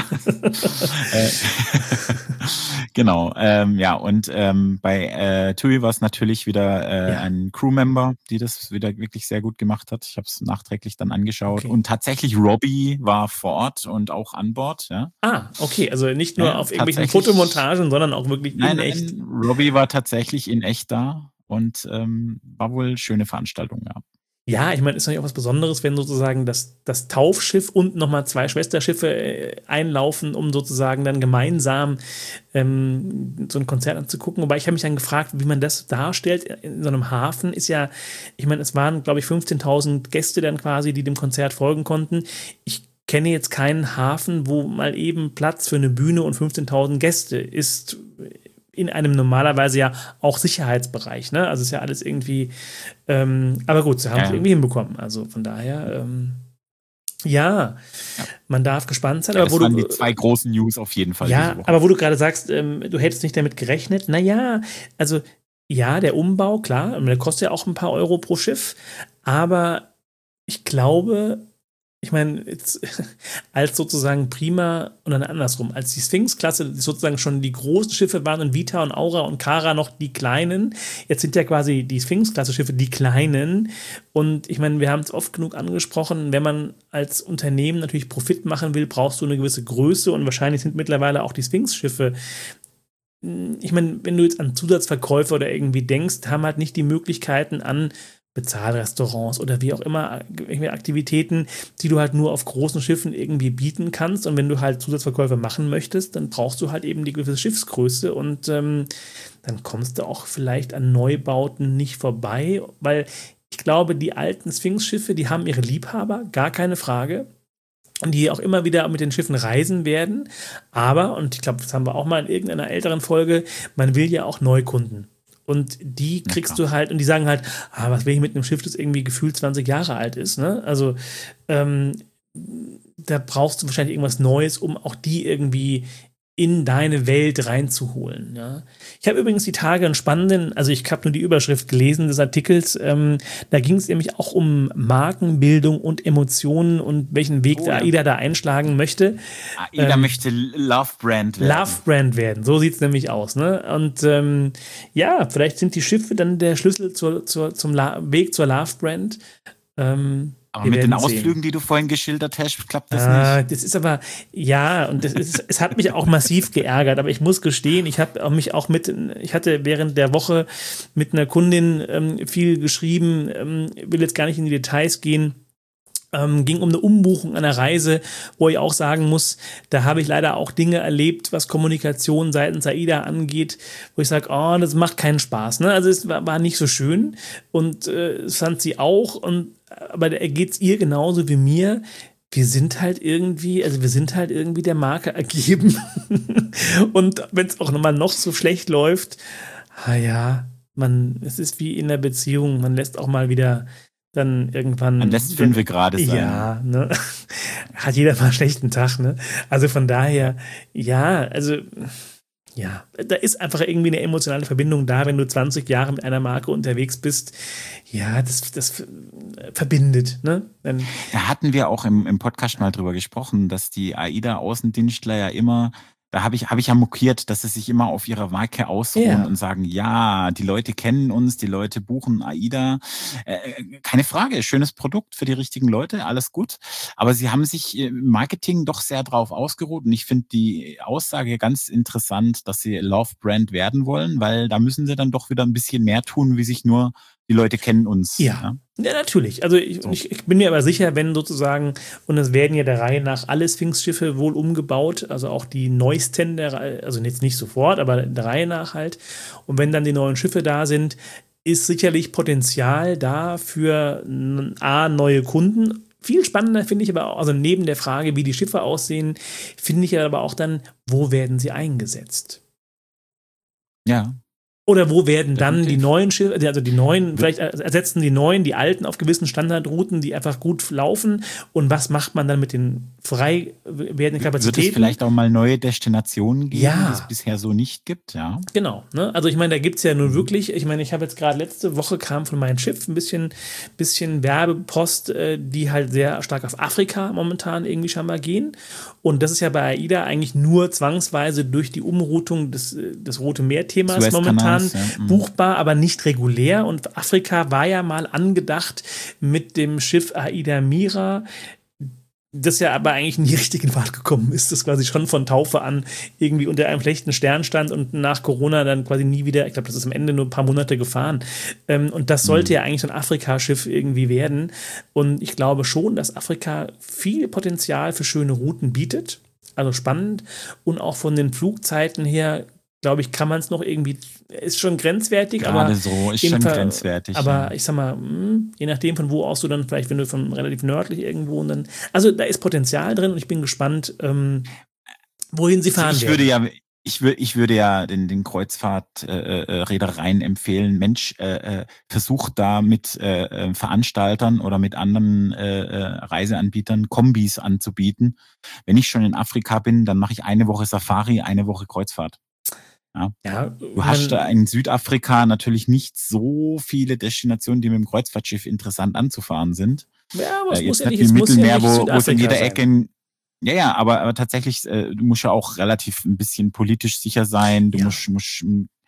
Genau, und bei TUI war es natürlich wieder ein Crewmember, die das wieder wirklich sehr gut gemacht hat. Ich habe es nachträglich dann angeschaut. Okay. Und tatsächlich Robbie war vor Ort und auch an Bord. Ja. Ah, okay, also nicht nur auf irgendwelchen Fotomontagen, sondern auch wirklich in echt. Robbie war tatsächlich in echt da und war wohl eine schöne Veranstaltung, ja. Ja, ich meine, ist natürlich auch was Besonderes, wenn sozusagen das Taufschiff und nochmal 2 Schwesterschiffe einlaufen, um sozusagen dann gemeinsam so ein Konzert anzugucken. Wobei ich habe mich dann gefragt, wie man das darstellt in so einem Hafen. Ist ja, ich meine, es waren, glaube ich, 15.000 Gäste dann quasi, die dem Konzert folgen konnten. Ich kenne jetzt keinen Hafen, wo mal eben Platz für eine Bühne und 15.000 Gäste ist. In einem normalerweise ja auch Sicherheitsbereich, ne? Also ist ja alles irgendwie, aber gut, sie haben es irgendwie hinbekommen. Also von daher, man darf gespannt sein. Ja, aber das waren die 2 großen News auf jeden Fall. Ja, aber wo du gerade sagst, du hättest nicht damit gerechnet, naja, also ja, der Umbau, klar, der kostet ja auch ein paar Euro pro Schiff, aber ich glaube, ich meine, jetzt als sozusagen Prima und dann andersrum, als die Sphinx-Klasse sozusagen schon die großen Schiffe waren und Vita und Aura und Kara noch die kleinen, jetzt sind ja quasi die Sphinx-Klasse-Schiffe die kleinen und ich meine, wir haben es oft genug angesprochen, wenn man als Unternehmen natürlich Profit machen will, brauchst du eine gewisse Größe und wahrscheinlich sind mittlerweile auch die Sphinx-Schiffe ich meine, wenn du jetzt an Zusatzverkäufe oder irgendwie denkst, haben halt nicht die Möglichkeiten an Bezahlrestaurants oder wie auch immer, irgendwelche Aktivitäten, die du halt nur auf großen Schiffen irgendwie bieten kannst. Und wenn du halt Zusatzverkäufe machen möchtest, dann brauchst du halt eben die gewisse Schiffsgröße und dann kommst du auch vielleicht an Neubauten nicht vorbei, weil ich glaube, die alten Sphinx-Schiffe, die haben ihre Liebhaber, gar keine Frage. Und die auch immer wieder mit den Schiffen reisen werden. Aber, und ich glaube, das haben wir auch mal in irgendeiner älteren Folge, man will ja auch Neukunden. Und die kriegst du halt, und die sagen halt, was will ich mit einem Schiff, das irgendwie gefühlt 20 Jahre alt ist, ne? Also, da brauchst du wahrscheinlich irgendwas Neues, um auch die irgendwie in deine Welt reinzuholen. Ja. Ich habe übrigens die Tage einen spannenden, also ich habe nur die Überschrift gelesen des Artikels, da ging es nämlich auch um Markenbildung und Emotionen und welchen Weg der AIDA da einschlagen möchte. AIDA möchte Love Brand werden. Love Brand werden, so sieht es nämlich aus. Ne? Und vielleicht sind die Schiffe dann der Schlüssel zum Weg zur Love Brand. Aber mit den Ausflügen, die du vorhin geschildert hast, klappt das nicht. Das ist aber, und es hat mich auch massiv geärgert, aber ich muss gestehen, ich hatte während der Woche mit einer Kundin viel geschrieben, will jetzt gar nicht in die Details gehen, ging um eine Umbuchung einer Reise, wo ich auch sagen muss, da habe ich leider auch Dinge erlebt, was Kommunikation seitens AIDA angeht, wo ich sage, das macht keinen Spaß. Ne? Also es war nicht so schön und das fand sie auch, aber da geht es ihr genauso wie mir. Wir sind halt irgendwie der Marke ergeben. Und wenn es auch nochmal noch so schlecht läuft, es ist wie in der Beziehung, man lässt auch mal wieder dann irgendwann. Man lässt 5 Grad sein. Ja, ne? Hat jeder mal einen schlechten Tag, ne? Also von daher, da ist einfach irgendwie eine emotionale Verbindung da, wenn du 20 Jahre mit einer Marke unterwegs bist. Ja, das verbindet, ne? Da hatten wir auch im Podcast mal drüber gesprochen, dass die AIDA-Außendienstler ja immer, da habe ich ja mokiert, dass sie sich immer auf ihrer Marke ausruhen und sagen, die Leute kennen uns, die Leute buchen AIDA. Keine Frage, schönes Produkt für die richtigen Leute, alles gut. Aber sie haben sich im Marketing doch sehr drauf ausgeruht. Und ich finde die Aussage ganz interessant, dass sie Love Brand werden wollen, weil da müssen sie dann doch wieder ein bisschen mehr tun, wie sich nur die Leute kennen uns. Ja, natürlich. Also ich bin mir aber sicher, wenn sozusagen, und es werden ja der Reihe nach alle Sphinx-Schiffe wohl umgebaut, also auch die neuesten, also jetzt nicht sofort, aber der Reihe nach halt. Und wenn dann die neuen Schiffe da sind, ist sicherlich Potenzial da für neue Kunden. Viel spannender finde ich aber auch, also neben der Frage, wie die Schiffe aussehen, finde ich aber auch dann, wo werden sie eingesetzt? Ja. Oder wo werden dann die neuen Schiffe, also die neuen, vielleicht ersetzen die neuen, die alten auf gewissen Standardrouten, die einfach gut laufen. Und was macht man dann mit den frei werdenden Kapazitäten? Wird es vielleicht auch mal neue Destinationen geben, die es bisher so nicht gibt? Ja. Genau. Ne? Also ich meine, da gibt es ja nun wirklich, ich meine, ich habe jetzt gerade letzte Woche kam von meinem Schiff ein bisschen Werbepost, die halt sehr stark auf Afrika momentan irgendwie scheinbar gehen. Und das ist ja bei AIDA eigentlich nur zwangsweise durch die Umroutung des Rote Meer-Themas momentan buchbar, aber nicht regulär. Und Afrika war ja mal angedacht mit dem Schiff AIDA Mira, das ja aber eigentlich nie richtig in Fahrt gekommen ist, das quasi schon von Taufe an irgendwie unter einem schlechten Stern stand und nach Corona dann quasi nie wieder, ich glaube, das ist am Ende nur ein paar Monate gefahren. Und das sollte ja eigentlich so ein Afrika-Schiff irgendwie werden. Und ich glaube schon, dass Afrika viel Potenzial für schöne Routen bietet. Also spannend. Und auch von den Flugzeiten her, glaube ich, kann man es noch irgendwie, ist schon grenzwertig. Gerade aber so, ist schon grenzwertig. Aber ich sag mal, je nachdem, von wo aus du dann, vielleicht, wenn du von relativ nördlich irgendwo und dann, also da ist Potenzial drin und ich bin gespannt, wohin sie fahren werden. Ich würde ja den Kreuzfahrtreedereien empfehlen, Mensch, versucht da mit Veranstaltern oder mit anderen Reiseanbietern Kombis anzubieten. Wenn ich schon in Afrika bin, dann mache ich eine Woche Safari, eine Woche Kreuzfahrt. Ja, du hast da in Südafrika natürlich nicht so viele Destinationen, die mit dem Kreuzfahrtschiff interessant anzufahren sind. Ja, aber es muss ja nicht nicht, im Mittelmeer, wo es in jeder Ecke aber tatsächlich, du musst ja auch relativ ein bisschen politisch sicher sein. Du musst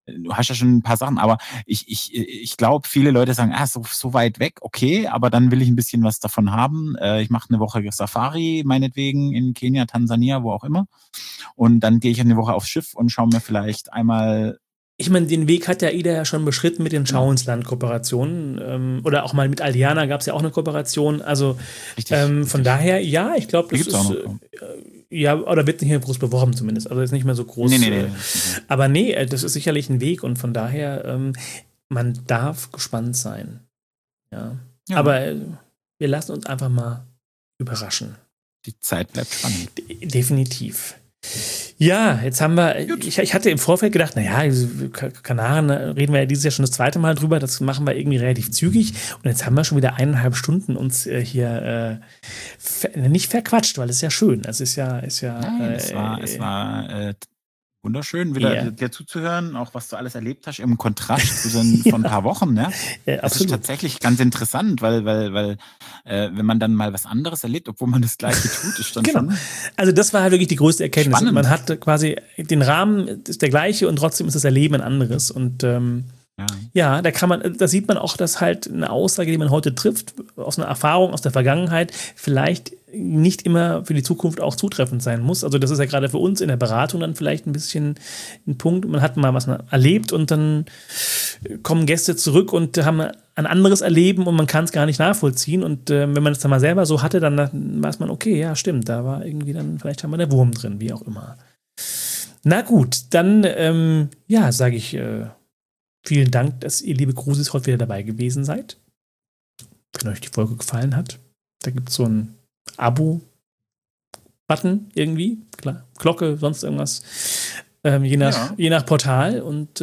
du hast ja schon ein paar Sachen, aber ich glaube, viele Leute sagen, so weit weg, okay, aber dann will ich ein bisschen was davon haben. Ich mache eine Woche Safari, meinetwegen, in Kenia, Tansania, wo auch immer. Und dann gehe ich eine Woche aufs Schiff und schaue mir vielleicht einmal. Ich meine, den Weg hat ja Ida ja schon beschritten mit den Schau ins Land-Kooperationen. Oder auch mal mit Aldiana gab es ja auch eine Kooperation. Also von daher, ja, ich glaube, das ist. Ja, oder wird nicht mehr groß beworben zumindest. Also ist nicht mehr so groß. Nee. Aber nee, das ist sicherlich ein Weg und von daher, man darf gespannt sein. Ja. Aber wir lassen uns einfach mal überraschen. Die Zeit bleibt spannend. Definitiv. Ja, jetzt haben wir, ich hatte im Vorfeld gedacht, naja, Kanaren reden wir ja dieses Jahr schon das zweite Mal drüber, das machen wir irgendwie relativ zügig und jetzt haben wir schon wieder 1,5 Stunden uns hier nicht verquatscht, weil es ist ja schön, es ist ja Nein, es war wunderschön, wieder dir zuzuhören, auch was du alles erlebt hast, im Kontrast zu den von ein paar Wochen. Ne? Das ist tatsächlich ganz interessant, weil wenn man dann mal was anderes erlebt, obwohl man das Gleiche tut, ist dann schon. Also das war halt wirklich die größte Erkenntnis. Spannend. Man hat quasi den Rahmen ist der gleiche und trotzdem ist das Erleben ein anderes. Und ja, da sieht man auch, dass halt eine Aussage, die man heute trifft, aus einer Erfahrung aus der Vergangenheit, vielleicht nicht immer für die Zukunft auch zutreffend sein muss. Also das ist ja gerade für uns in der Beratung dann vielleicht ein bisschen ein Punkt. Man hat mal was erlebt und dann kommen Gäste zurück und haben ein anderes Erleben und man kann es gar nicht nachvollziehen. Und wenn man es dann mal selber so hatte, dann weiß man, okay, ja, stimmt, da war irgendwie dann vielleicht haben wir der Wurm drin, wie auch immer. Na gut, dann sage ich vielen Dank, dass ihr, liebe Grusis, heute wieder dabei gewesen seid. Wenn euch die Folge gefallen hat, da gibt es so ein Abo-Button irgendwie, klar, Glocke, sonst irgendwas, je nach Portal und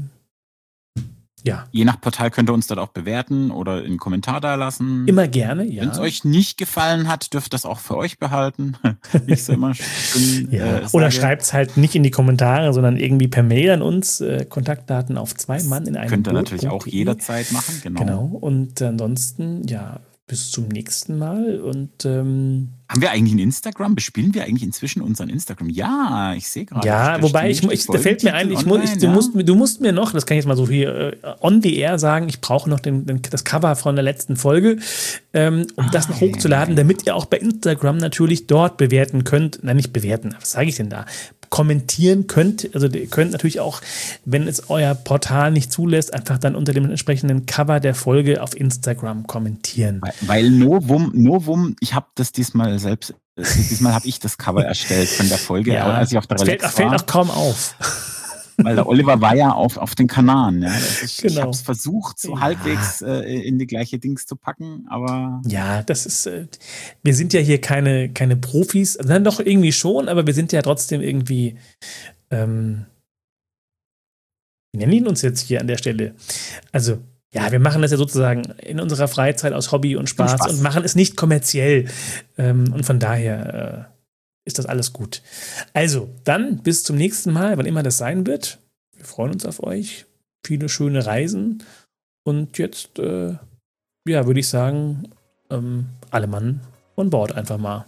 Je nach Portal könnt ihr uns dort auch bewerten oder einen Kommentar da lassen. Immer gerne, ja. Wenn es euch nicht gefallen hat, dürft ihr das auch für euch behalten. Wie ich so immer schön oder schreibt es halt nicht in die Kommentare, sondern irgendwie per Mail an uns. Kontaktdaten auf 2 Mann in einem Könnt ihr natürlich auch jederzeit machen, genau. Und ansonsten, bis zum nächsten Mal und haben wir eigentlich ein Instagram? Bespielen wir eigentlich inzwischen unseren Instagram? Ja, ich sehe gerade. Ja, wobei da fällt mir ein, du musst mir noch, das kann ich jetzt mal so hier on the air sagen, ich brauche noch das Cover von der letzten Folge, um das noch hochzuladen, damit ihr auch bei Instagram natürlich dort bewerten könnt. Nein, nicht bewerten, was sage ich denn da? Kommentieren könnt, also ihr könnt natürlich auch, wenn es euer Portal nicht zulässt, einfach dann unter dem entsprechenden Cover der Folge auf Instagram kommentieren. Weil Novum, ich habe das diesmal habe ich das Cover erstellt von der Folge, als ich auf der Relax war. Fällt auch kaum auf. Weil der Oliver war ja auf den Kanaren. Ja. Ich genau. habe es versucht, so halbwegs in die gleiche Dings zu packen, aber. Ja, das ist. Wir sind ja hier keine Profis. Also dann doch irgendwie schon, aber wir sind ja trotzdem irgendwie. Wir nennen uns jetzt hier an der Stelle. Also, wir machen das ja sozusagen in unserer Freizeit aus Hobby und Spaß und machen es nicht kommerziell. Und von daher. Ist das alles gut. Also, dann bis zum nächsten Mal, wann immer das sein wird. Wir freuen uns auf euch. Viele schöne Reisen. Und jetzt, würde ich sagen, alle Mann von Bord einfach mal.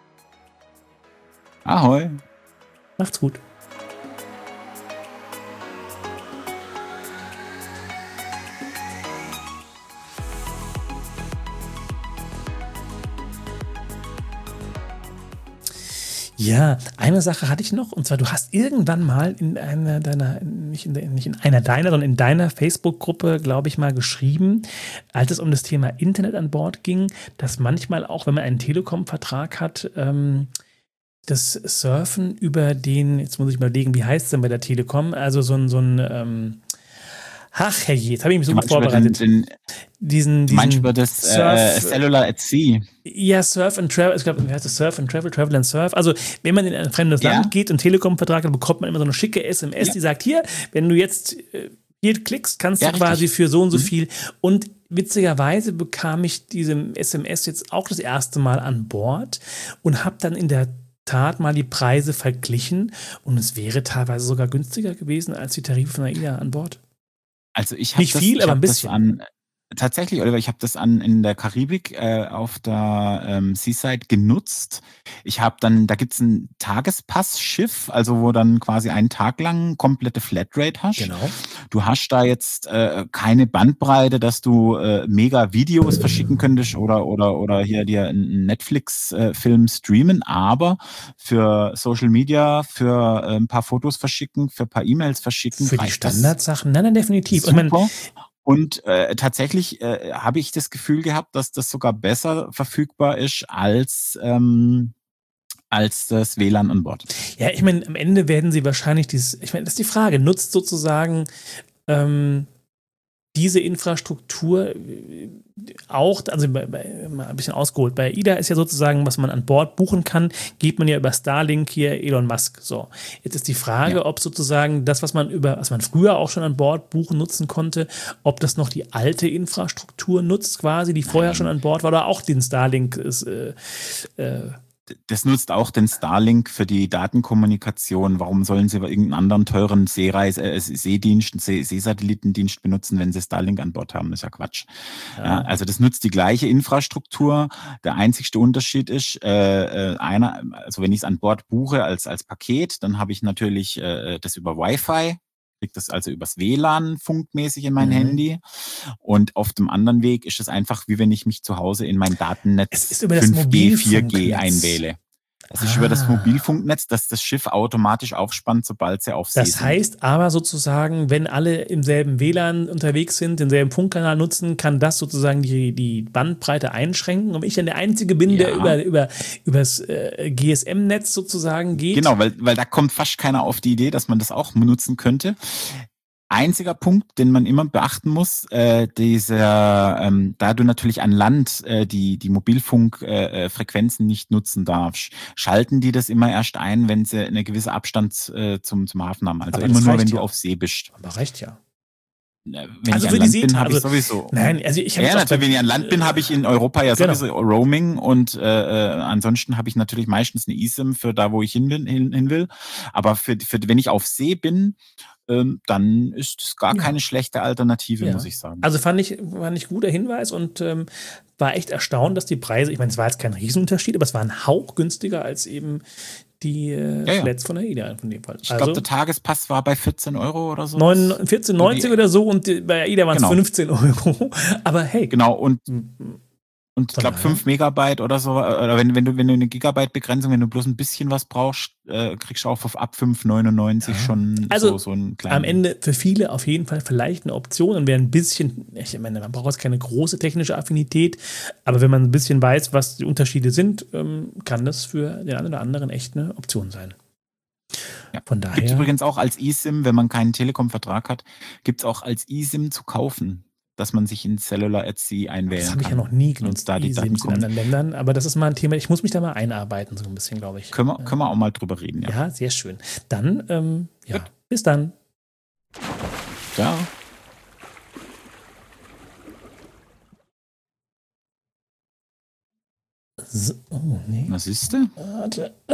Ahoi. Macht's gut. Ja, eine Sache hatte ich noch, und zwar, du hast irgendwann mal in einer deiner, nicht in einer deiner, sondern in deiner Facebook-Gruppe, glaube ich, mal geschrieben, als es um das Thema Internet an Bord ging, dass manchmal auch, wenn man einen Telekom-Vertrag hat, das Surfen über den, jetzt muss ich mal überlegen, wie heißt es denn bei der Telekom, also so ein ach, herrje, jetzt habe ich mich so gut vorbereitet. Diesen manchmal das Cellular at Sea. Ja, Surf and Travel, ich glaube, wie heißt das? Surf and Travel, Travel and Surf. Also, wenn man in ein fremdes Land geht und Telekom-Vertrag hat, bekommt man immer so eine schicke SMS, die sagt, hier, wenn du jetzt hier klickst, kannst du quasi für so und so viel. Und witzigerweise bekam ich diese SMS jetzt auch das erste Mal an Bord und habe dann in der Tat mal die Preise verglichen und es wäre teilweise sogar günstiger gewesen als die Tarife von AIDA an Bord. Also ich habe nicht viel, aber ein bisschen. Tatsächlich, Oliver, ich habe das in der Karibik auf der Seaside genutzt. Da gibt es ein Tagespassschiff, also wo dann quasi einen Tag lang komplette Flatrate hast. Genau. Du hast da jetzt keine Bandbreite, dass du mega Videos verschicken könntest oder hier dir einen Netflix-Film streamen, aber für Social Media, für ein paar Fotos verschicken, für ein paar E-Mails verschicken, Für die reicht das Standardsachen? Nein, definitiv. Ich meine, super. Und tatsächlich habe ich das Gefühl gehabt, dass das sogar besser verfügbar ist als das WLAN an Bord. ja, ich meine, am Ende werden sie wahrscheinlich ich meine, das ist die Frage, nutzt sozusagen diese Infrastruktur auch, also mal ein bisschen ausgeholt, bei AIDA ist ja sozusagen, was man an Bord buchen kann, geht man ja über Starlink hier, Elon Musk. So, jetzt ist die Frage, ob sozusagen das, was man früher auch schon an Bord buchen nutzen konnte, ob das noch die alte Infrastruktur nutzt quasi, die vorher schon an Bord war, oder auch den Starlink ist, Das nutzt auch den Starlink für die Datenkommunikation. Warum sollen sie irgendeinen anderen teuren Seedienst, Seesatellitendienst benutzen, wenn sie Starlink an Bord haben? Das ist ja Quatsch. Ja, also das nutzt die gleiche Infrastruktur. Der einzigste Unterschied ist, also wenn ich es an Bord buche als Paket, dann habe ich natürlich das über Wi-Fi, kriege das also übers WLAN funkmäßig in mein Handy. Und auf dem anderen Weg ist es einfach, wie wenn ich mich zu Hause in mein Datennetz 5G, 4G einwähle. Es ist über das Mobilfunknetz, dass das Schiff automatisch aufspannt, sobald sie auf See sind. Das heißt aber sozusagen, wenn alle im selben WLAN unterwegs sind, denselben Funkkanal nutzen, kann das sozusagen die Bandbreite einschränken. Und wenn ich dann der Einzige bin, der übers GSM-Netz sozusagen geht. Genau, weil da kommt fast keiner auf die Idee, dass man das auch benutzen könnte. Einziger Punkt, den man immer beachten muss, da du natürlich an Land die Mobilfunkfrequenzen nicht nutzen darfst, schalten die das immer erst ein, wenn sie einen gewissen Abstand zum Hafen haben. Also immer nur, wenn du auf See bist. Aber reicht ja. Wenn ich an Land bin, habe ich sowieso. Nein, also ich habe natürlich, wenn ich an Land bin, habe ich in Europa ja sowieso Roaming und ansonsten habe ich natürlich meistens eine eSIM für da, wo ich hin will. Aber für wenn ich auf See bin, dann ist es gar keine schlechte Alternative, muss ich sagen. Also fand ich guter Hinweis und war echt erstaunt, dass die Preise, ich meine, es war jetzt kein Riesenunterschied, aber es war ein Hauch günstiger als eben die Flats von der AIDA in dem Fall. Ich glaube, der Tagespass war bei 14 Euro oder so. 14,90 oder so und bei AIDA waren es 15 Euro. Aber hey. Genau, und ich glaube 5 Megabyte oder so, oder wenn du eine Gigabyte-Begrenzung, wenn du bloß ein bisschen was brauchst, kriegst du auch ab 5,99 schon also so einen kleinen. Am Ende für viele auf jeden Fall vielleicht eine Option und wer ein bisschen, ich meine, man braucht jetzt keine große technische Affinität, aber wenn man ein bisschen weiß, was die Unterschiede sind, kann das für den einen oder anderen echt eine Option sein. Ja. Von daher. Gibt es übrigens auch als eSIM, wenn man keinen Telekom-Vertrag hat, gibt es auch als eSIM zu kaufen, dass man sich in Cellular at Sea einwählen kann. Das habe ich ja noch nie genutzt, da die Daten in anderen Ländern, aber das ist mal ein Thema, ich muss mich da mal einarbeiten, so ein bisschen, glaube ich. Können wir auch mal drüber reden, ja. Ja, sehr schön. Dann, bis dann. Ciao. Oh, nee. Was ist denn? Warte.